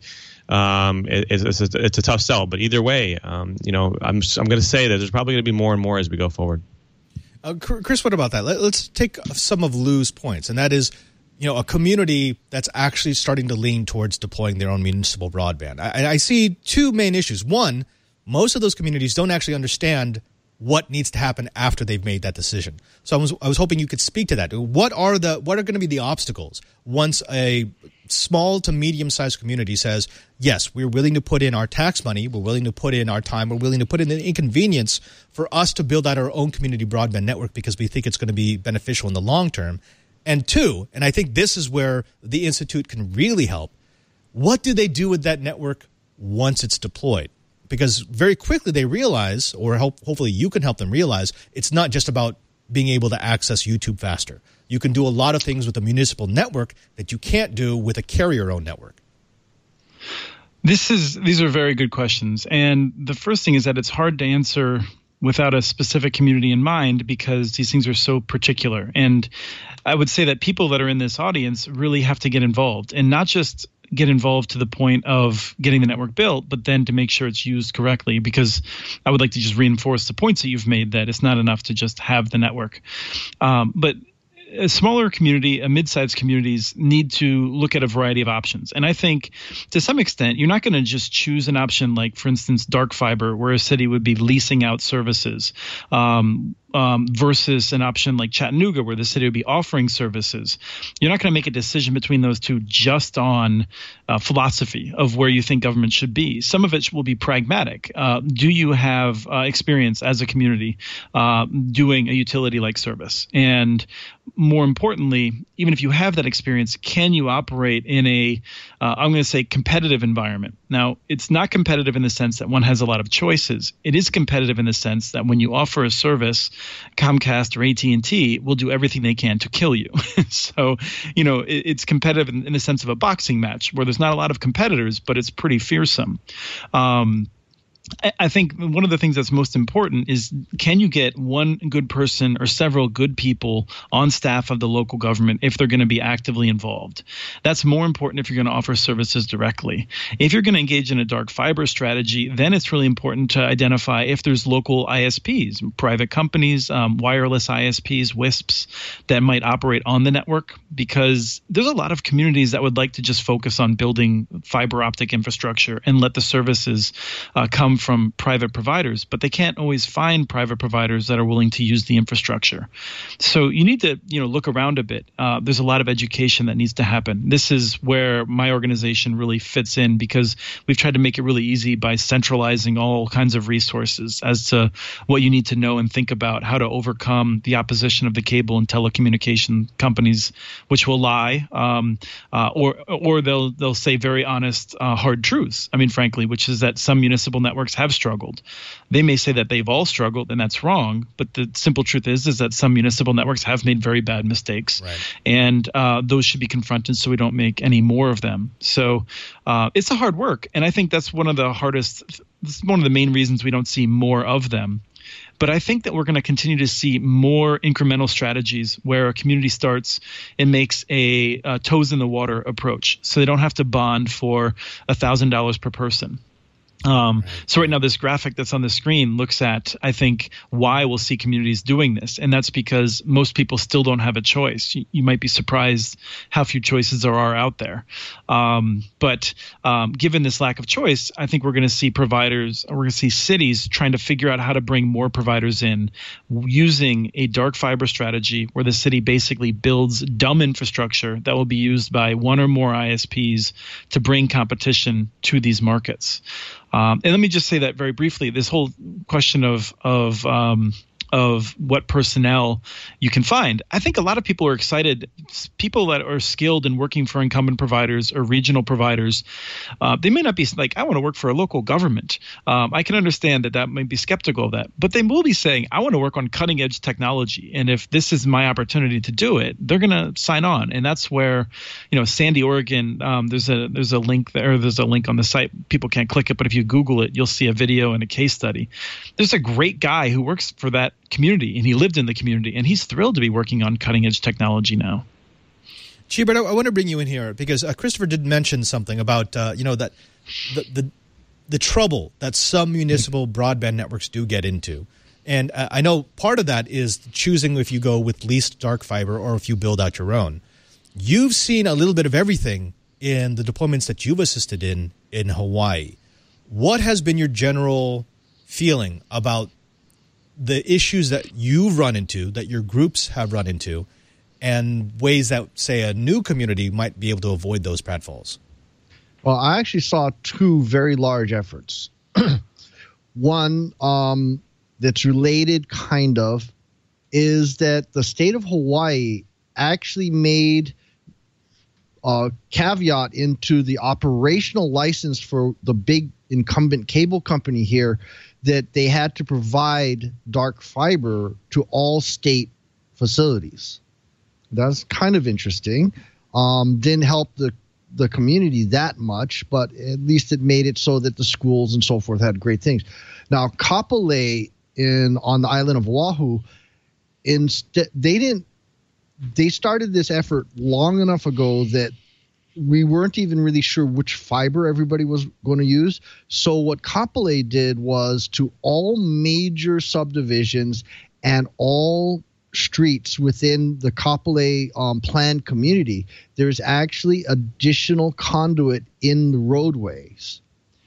um, it, it's, a, it's a tough sell. But either way, um, you know, I'm I'm going to say that there's probably going to be more and more as we go forward. Uh, Chris, what about that? Let, let's take some of Lou's points, and that is, you know, a community that's actually starting to lean towards deploying their own municipal broadband. I, I see two main issues. One, most of those communities don't actually understand what needs to happen after they've made that decision. So I was I was hoping you could speak to that. What are the what are going to be the obstacles once a small to medium-sized community says, yes, we're willing to put in our tax money, we're willing to put in our time, we're willing to put in the inconvenience for us to build out our own community broadband network because we think it's going to be beneficial in the long term. And two, and I think this is where the Institute can really help, what do they do with that network once it's deployed? Because very quickly they realize, or help, hopefully you can help them realize, it's not just about being able to access YouTube faster. You can do a lot of things with a municipal network that you can't do with a carrier-owned network. This is these are very good questions. And the first thing is that it's hard to answer without a specific community in mind because these things are so particular. And I would say that people that are in this audience really have to get involved, and not just get involved to the point of getting the network built, but then to make sure it's used correctly, because I would like to just reinforce the points that you've made that it's not enough to just have the network. Um, but a smaller community, a mid-sized communities need to look at a variety of options. And I think to some extent, you're not going to just choose an option like, for instance, dark fiber, where a city would be leasing out services, um, um, versus an option like Chattanooga, where the city would be offering services. You're not going to make a decision between those two just on uh, philosophy of where you think government should be. Some of it will be pragmatic. Uh, do you have uh, experience as a community uh, doing a utility-like service? And more importantly, even if you have that experience, can you operate in a, uh, I'm going to say, competitive environment? Now, it's not competitive in the sense that one has a lot of choices. It is competitive in the sense that when you offer a service, Comcast or A T and T will do everything they can to kill you. So, you know, it, it's competitive in, in the sense of a boxing match where there's not a lot of competitors, but it's pretty fearsome. Um, I think one of the things that's most important is, can you get one good person or several good people on staff of the local government if they're going to be actively involved? That's more important if you're going to offer services directly. If you're going to engage in a dark fiber strategy, then it's really important to identify if there's local I S Ps, private companies, um, wireless I S Ps, W I S Ps that might operate on the network, because there's a lot of communities that would like to just focus on building fiber optic infrastructure and let the services uh, come from private providers, but they can't always find private providers that are willing to use the infrastructure. So you need to, you know, look around a bit. Uh, there's a lot of education that needs to happen. This is where my organization really fits in, because we've tried to make it really easy by centralizing all kinds of resources as to what you need to know and think about how to overcome the opposition of the cable and telecommunication companies, which will lie, um, uh, or or they'll they'll say very honest, uh, hard truths. I mean, frankly, which is that some municipal networks have struggled. They may say that they've all struggled, and that's wrong. But the simple truth is, is that some municipal networks have made very bad mistakes, right. and uh, those should be confronted so we don't make any more of them. So uh, it's a hard work, and I think that's one of the hardest. This is one of the main reasons we don't see more of them. But I think that we're going to continue to see more incremental strategies where a community starts and makes a, a toes in the water approach, so they don't have to bond for one thousand dollars per person. Um, so right now, this graphic that's on the screen looks at, I think, why we'll see communities doing this. And that's because most people still don't have a choice. You, you might be surprised how few choices there are out there. Um, but um, given this lack of choice, I think we're going to see providers, or we're going to see cities trying to figure out how to bring more providers in using a dark fiber strategy where the city basically builds dumb infrastructure that will be used by one or more I S Ps to bring competition to these markets. Um, and let me just say that very briefly, this whole question of of um, of what personnel you can find. I think a lot of people are excited. People that are skilled in working for incumbent providers or regional providers, uh, they may not be like, I want to work for a local government. Um, I can understand that that might be skeptical of that, but they will be saying, I want to work on cutting edge technology. And if this is my opportunity to do it, they're going to sign on. And that's where, you know, Sandy, Oregon, um, there's a there's a link there. There's a link on the site. People can't click it, but if you Google it, you'll see a video and a case study. There's a great guy who works for that community, and he lived in the community, and he's thrilled to be working on cutting edge technology now. Chibert, I, I want to bring you in here because uh, Christopher did mention something about uh, you know that the, the the trouble that some municipal broadband networks do get into, and uh, I know part of that is choosing if you go with leased dark fiber or if you build out your own. You've seen a little bit of everything in the deployments that you've assisted in in Hawaii. What has been your general feeling about the issues that you've run into, that your groups have run into, and ways that, say, a new community might be able to avoid those pratfalls? Well, I actually saw two very large efforts. One um, that's related, kind of, is that the state of Hawaii actually made a caveat into the operational license for the big incumbent cable company here that they had to provide dark fiber to all state facilities. That's kind of interesting. Um, didn't help the, the community that much, but at least it made it so that the schools and so forth had great things. Now, Kapolei in on the island of Oahu, instead they didn't. They started this effort long enough ago that we weren't even really sure which fiber everybody was going to use. So what Kapolei did was to all major subdivisions and all streets within the Kapolei um, planned community, there's actually additional conduit in the roadways.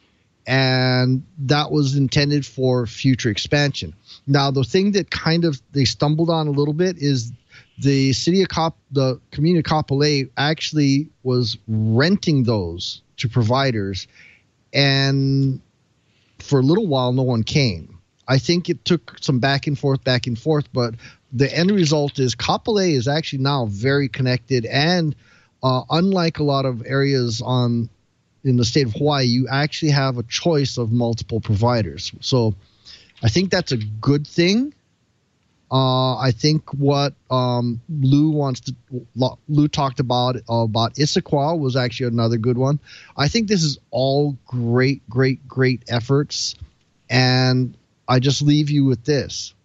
And that was intended for future expansion. Now, the thing that kind of they stumbled on a little bit is the city of Cop, the community of Kapolei actually was renting those to providers, and for a little while, no one came. I think it took some back and forth, back and forth, but the end result is Kapolei is actually now very connected, and uh, unlike a lot of areas on in the state of Hawaii, you actually have a choice of multiple providers. So I think that's a good thing. Uh, I think what um, Lou wants to Lou talked about uh, about Issaquah was actually another good one. I think this is all great, great, great efforts. And I just leave you with this.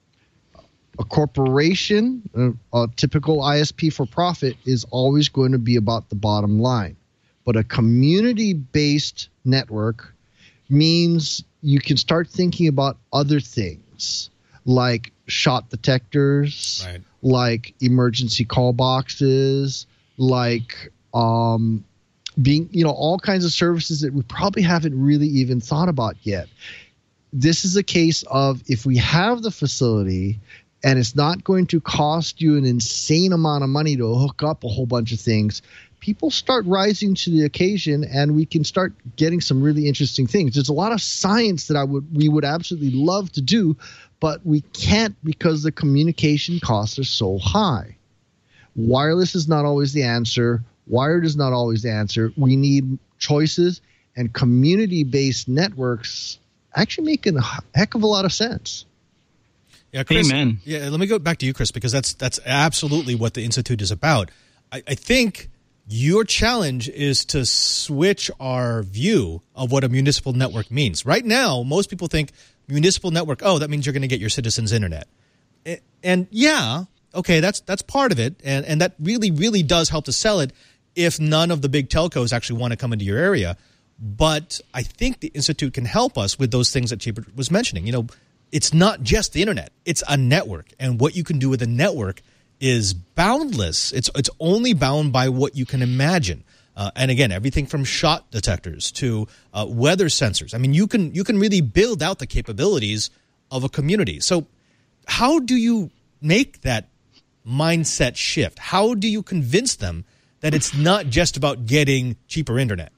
A corporation, a, a typical I S P for profit, is always going to be about the bottom line. But a community-based network means you can start thinking about other things like shot detectors, right. like emergency call boxes, like um, being, you know, all kinds of services that we probably haven't really even thought about yet. This is a case of if we have the facility and it's not going to cost you an insane amount of money to hook up a whole bunch of things, people start rising to the occasion and we can start getting some really interesting things. There's a lot of science that I would we would absolutely love to do, but we can't because the communication costs are so high. Wireless is not always the answer. Wired is not always the answer. We need choices, and community-based networks actually make a heck of a lot of sense. Yeah, Chris, Amen. Yeah, let me go back to you, Chris, because that's that's absolutely what the Institute is about. I, I think your challenge is to switch our view of what a municipal network means. Right now, most people think municipal network, oh, that means you're going to get your citizens' internet. And yeah, okay, that's that's part of it, and, and that really, really does help to sell it if none of the big telcos actually want to come into your area. But I think the Institute can help us with those things that Cheaper was mentioning. You know, it's not just the internet. It's a network. And what you can do with a network is boundless. It's it's only bound by what you can imagine. Uh, and again, everything from shot detectors to uh, weather sensors. I mean, you can you can really build out the capabilities of a community. So how do you make that mindset shift? How do you convince them that it's not just about getting cheaper internet?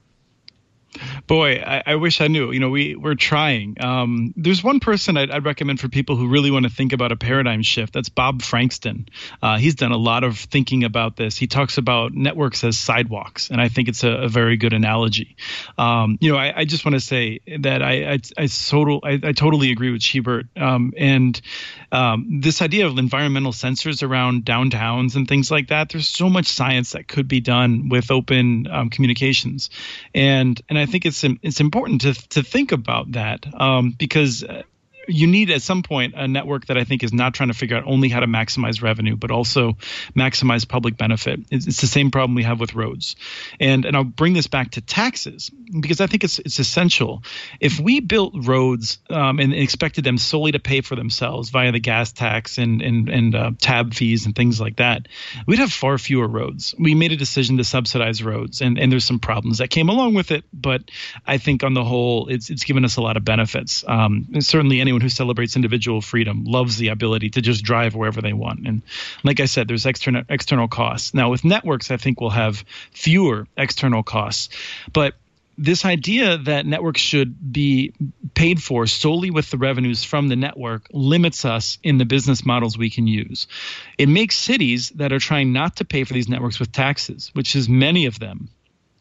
Boy, I, I wish I knew. You know, we, we're trying. Um, there's one person I'd, I'd recommend for people who really want to think about a paradigm shift. That's Bob Frankston. Uh, he's done a lot of thinking about this. He talks about networks as sidewalks, and I think it's a, a very good analogy. Um, you know, I, I just want to say that I I, I, total, I, I totally agree with Schubert. Um, and um, this idea of environmental sensors around downtowns and things like that, there's so much science that could be done with open um, communications. And and I think it's it's important to to think about that um, because you need at some point a network that I think is not trying to figure out only how to maximize revenue, but also maximize public benefit. It's, it's the same problem we have with roads. And and I'll bring this back to taxes because I think it's it's essential. If we built roads um, and expected them solely to pay for themselves via the gas tax and and, and uh, tab fees and things like that, we'd have far fewer roads. We made a decision to subsidize roads, and, and there's some problems that came along with it, but I think on the whole, it's it's given us a lot of benefits. Um, and certainly anyone who celebrates individual freedom loves the ability to just drive wherever they want. And like I said, there's external external costs. Now with networks, I think we'll have fewer external costs. But this idea that networks should be paid for solely with the revenues from the network limits us in the business models we can use. It makes cities that are trying not to pay for these networks with taxes, which is many of them,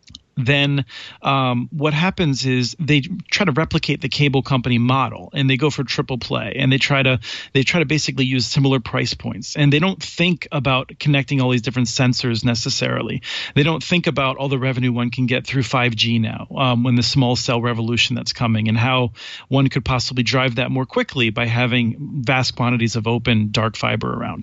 then um, what happens is they try to replicate the cable company model, and they go for triple play, and they try to they try to basically use similar price points, and they don't think about connecting all these different sensors necessarily. They don't think about all the revenue one can get through five G now, um, when the small cell revolution that's coming, and how one could possibly drive that more quickly by having vast quantities of open dark fiber around.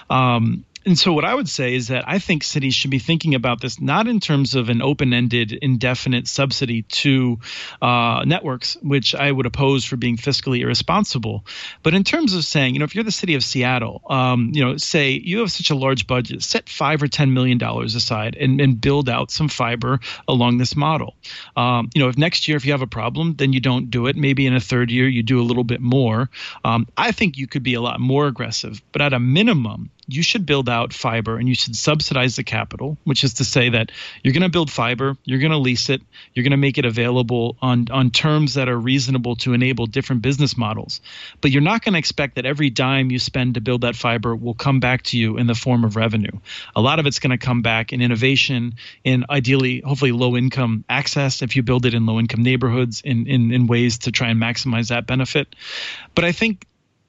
Um, And so what I would say is that I think cities should be thinking about this not in terms of an open-ended, indefinite subsidy to uh, networks, which I would oppose for being fiscally irresponsible, but in terms of saying, you know, if you're the city of Seattle, um, you know, say you have such a large budget, set five or ten million dollars aside and, and build out some fiber along this model. Um, you know, if next year if you have a problem, then you don't do it. Maybe in a third year you do a little bit more. Um, I think you could be a lot more aggressive, but at a minimum, you should build out fiber and you should subsidize the capital, which is to say that you're going to build fiber, you're going to lease it, you're going to make it available on, on terms that are reasonable to enable different business models. But you're not going to expect that every dime you spend to build that fiber will come back to you in the form of revenue. A lot of it's going to come back in innovation, in ideally, hopefully low income access if you build it in low income neighborhoods in, in, in ways to try and maximize that benefit. But I think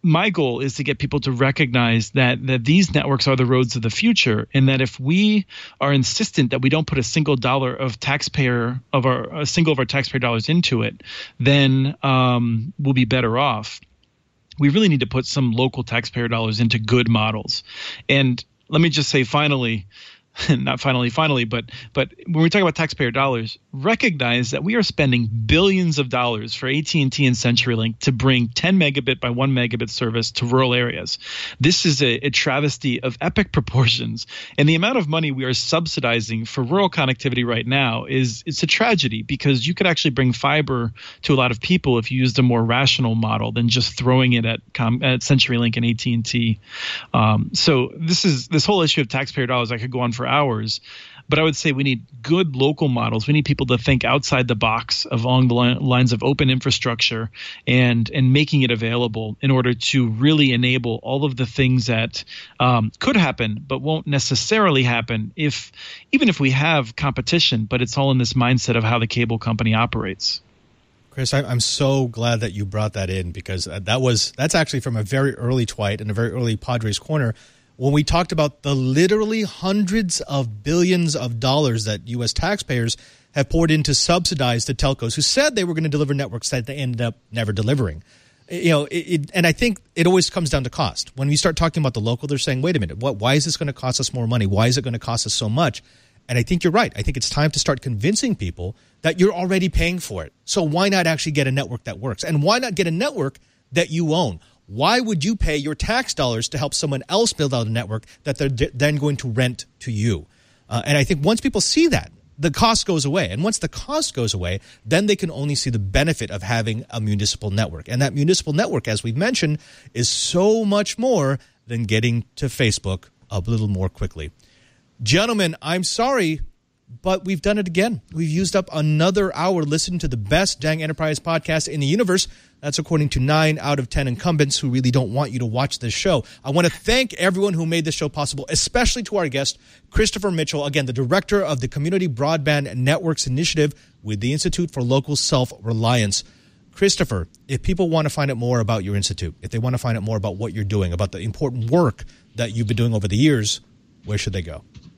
my goal is to get people to recognize that that these networks are the roads of the future, and that if we are insistent that we don't put a single dollar of taxpayer of our a single of our taxpayer dollars into it, then um, we'll be better off. We really need to put some local taxpayer dollars into good models. And let me just say finally, not finally, finally, but but when we talk about taxpayer dollars, recognize that we are spending billions of dollars for A T and T and CenturyLink to bring ten megabit by one megabit service to rural areas. This is a, a travesty of epic proportions, and the amount of money we are subsidizing for rural connectivity right now is it's a tragedy, because you could actually bring fiber to a lot of people if you used a more rational model than just throwing it at, Com- at CenturyLink and A T and T. Um, so this is this whole issue of taxpayer dollars. I could go on for hours, but I would say we need good local models. We need people to think outside the box of along the li- lines of open infrastructure and and making it available in order to really enable all of the things that um, could happen but won't necessarily happen if even if we have competition, but it's all in this mindset of how the cable company operates. Chris, I, I'm so glad that you brought that in, because that was that's actually from a very early Twite and a very early Padres Corner, when we talked about the literally hundreds of billions of dollars that U S taxpayers have poured in to subsidize the telcos who said they were going to deliver networks that they ended up never delivering. You know, it, it, and I think it always comes down to cost. When we start talking about the local, they're saying, wait a minute, what? Why is this going to cost us more money? Why is it going to cost us so much? And I think you're right. I think it's time to start convincing people that you're already paying for it. So why not actually get a network that works? And why not get a network that you own? Why would you pay your tax dollars to help someone else build out a network that they're d- then going to rent to you? Uh, and I think once people see that, the cost goes away. And once the cost goes away, then they can only see the benefit of having a municipal network. And that municipal network, as we've mentioned, is so much more than getting to Facebook a little more quickly. Gentlemen, I'm sorry, but we've done it again. We've used up another hour listening to the best dang enterprise podcast in the universe. That's according to nine out of ten incumbents who really don't want you to watch this show. I want to thank everyone who made this show possible, especially to our guest, Christopher Mitchell, again, the director of the Community Broadband Networks Initiative with the Institute for Local Self-Reliance. Christopher, if people want to find out more about your institute, if they want to find out more about what you're doing, about the important work that you've been doing over the years, where should they go?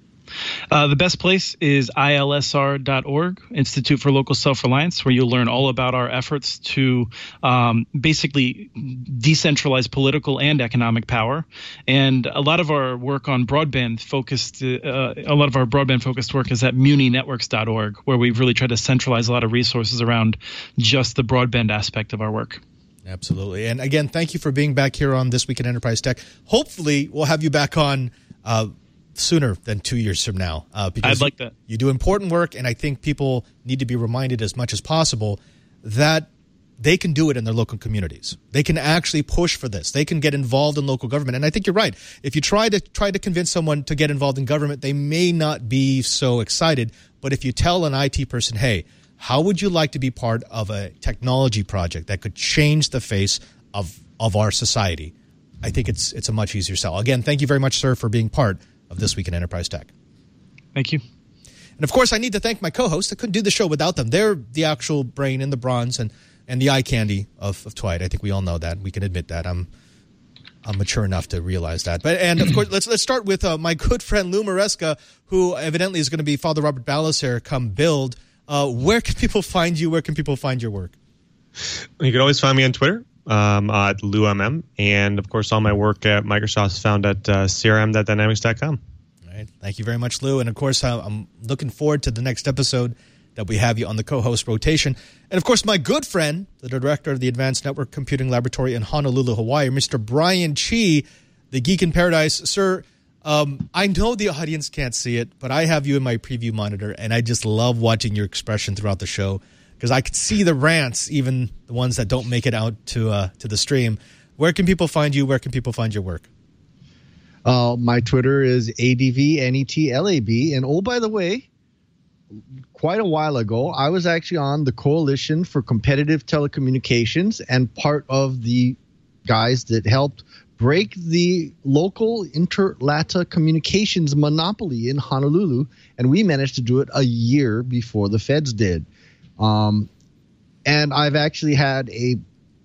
Uh, the best place is I L S R dot org, Institute for Local Self-Reliance, where you'll learn all about our efforts to um, basically decentralize political and economic power. And a lot of our work on broadband focused, uh, a lot of our broadband focused work is at muni networks dot org, where we've really tried to centralize a lot of resources around just the broadband aspect of our work. Absolutely. And again, thank you for being back here on This Week in Enterprise Tech. Hopefully, we'll have you back on uh, sooner than two years from now. Uh, because I'd like that. You do important work, and I think people need to be reminded as much as possible that they can do it in their local communities. They can actually push for this. They can get involved in local government. And I think you're right. If you try to try to convince someone to get involved in government, they may not be so excited. But if you tell an I T person, hey, how would you like to be part of a technology project that could change the face of, of our society? I think it's it's a much easier sell. Again, thank you very much, sir, for being part of This Week in Enterprise Tech. Thank you. And, of course, I need to thank my co-hosts. I couldn't do the show without them. They're the actual brain and the bronze and, and the eye candy of, of Twite. I think we all know that. We can admit that. I'm I'm mature enough to realize that. But And, of course, let's let's start with uh, my good friend Lou Maresca, who evidently is going to be Father Robert Ballecer come build. Uh, where can people find you? Where can people find your work? You can always find me on Twitter. Um, uh, at Lou M M, and of course all my work at Microsoft is found at uh, c r m dot dynamics dot com. All right. Thank you very much, Lou. And of course, uh, I'm looking forward to the next episode that we have you on the co-host rotation. And of course, my good friend, the director of the Advanced Network Computing Laboratory in Honolulu, Hawaii, Mister Brian Chi, the Geek in Paradise. Sir, um, I know the audience can't see it, but I have you in my preview monitor, and I just love watching your expression throughout the show, because I could see the rants, even the ones that don't make it out to uh, to the stream. Where can people find you? Where can people find your work? Uh, my Twitter is A D V N E T L A B. And oh, by the way, quite a while ago, I was actually on the Coalition for Competitive Telecommunications and part of the guys that helped break the local Interlata communications monopoly in Honolulu. And we managed to do it a year before the feds did. Um, and I've actually had a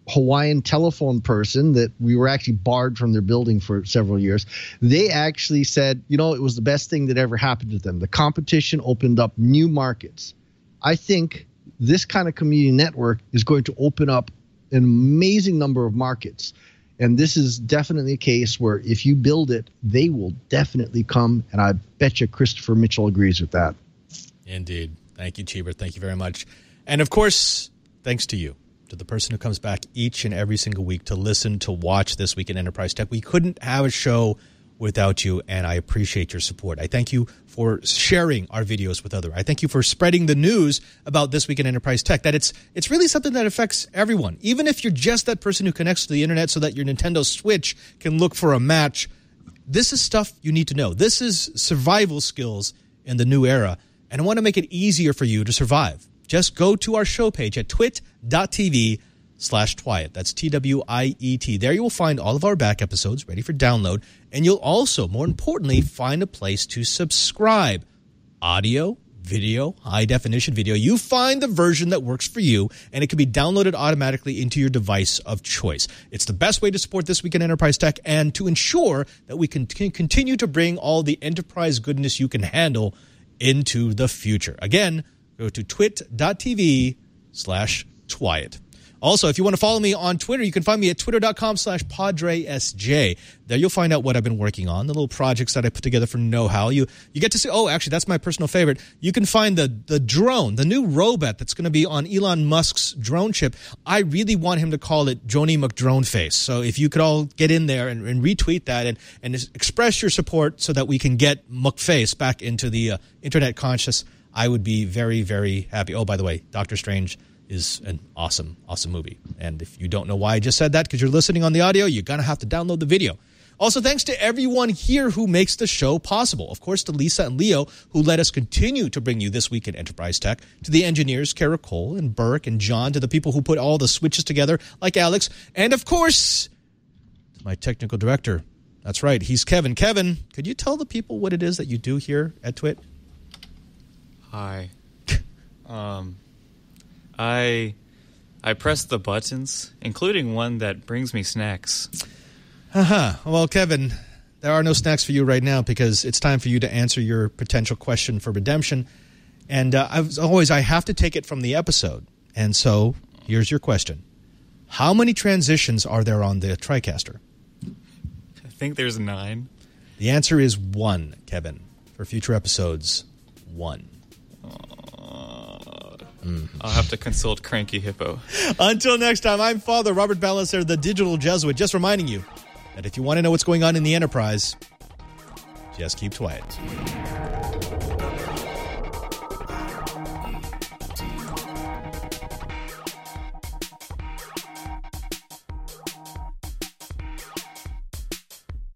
Hawaiian telephone person that we were actually barred from their building for several years. They actually said, you know, it was the best thing that ever happened to them. The competition opened up new markets. I think this kind of community network is going to open up an amazing number of markets. And this is definitely a case where if you build it, they will definitely come. And I bet you Christopher Mitchell agrees with that. Indeed. Thank you, Cheever. Thank you very much. And of course, thanks to you, to the person who comes back each and every single week to listen, to watch This Week in Enterprise Tech. We couldn't have a show without you, and I appreciate your support. I thank you for sharing our videos with others. I thank you for spreading the news about This Week in Enterprise Tech, that it's it's really something that affects everyone. Even if you're just that person who connects to the internet so that your Nintendo Switch can look for a match, this is stuff you need to know. This is survival skills in the new era, and I want to make it easier for you to survive. Just go to our show page at twit.tv slash Twiet. That's T W I E T. There you will find all of our back episodes ready for download. And you'll also, more importantly, find a place to subscribe. Audio, video, high-definition video. You find the version that works for you, and it can be downloaded automatically into your device of choice. It's the best way to support This Week in Enterprise Tech and to ensure that we can t- continue to bring all the enterprise goodness you can handle into the future. Again, go to twit.tv slash Twiet. Also, if you want to follow me on Twitter, you can find me at twitter.com slash PadreSJ. There you'll find out what I've been working on, the little projects that I put together for Know-How. You you get to see, oh, actually, that's my personal favorite. You can find the, the drone, the new robot that's going to be on Elon Musk's drone chip. I really want him to call it Joni McDroneface. So if you could all get in there and, and retweet that and, and express your support so that we can get McFace back into the uh, internet conscious, I would be very, very happy. Oh, by the way, Doctor Strange is an awesome, awesome movie. And if you don't know why I just said that because you're listening on the audio, you're going to have to download the video. Also, thanks to everyone here who makes the show possible. Of course, to Lisa and Leo, who let us continue to bring you This Week in Enterprise Tech. To the engineers, Kara Cole and Burke and John. To the people who put all the switches together, like Alex. And, of course, to my technical director. That's right, he's Kevin. Kevin, could you tell the people what it is that you do here at Twit? Hi. um... I I press the buttons, including one that brings me snacks. Uh-huh. Well, Kevin, there are no snacks for you right now because it's time for you to answer your potential question for redemption. And uh, as always, I have to take it from the episode. And so here's your question. How many transitions are there on the TriCaster? I think there's nine. The answer is one, Kevin. For future episodes, one. Mm-hmm. I'll have to consult Cranky Hippo. Until next time, I'm Father Robert Ballecer, the Digital Jesuit, just reminding you that if you want to know what's going on in the Enterprise, just keep quiet.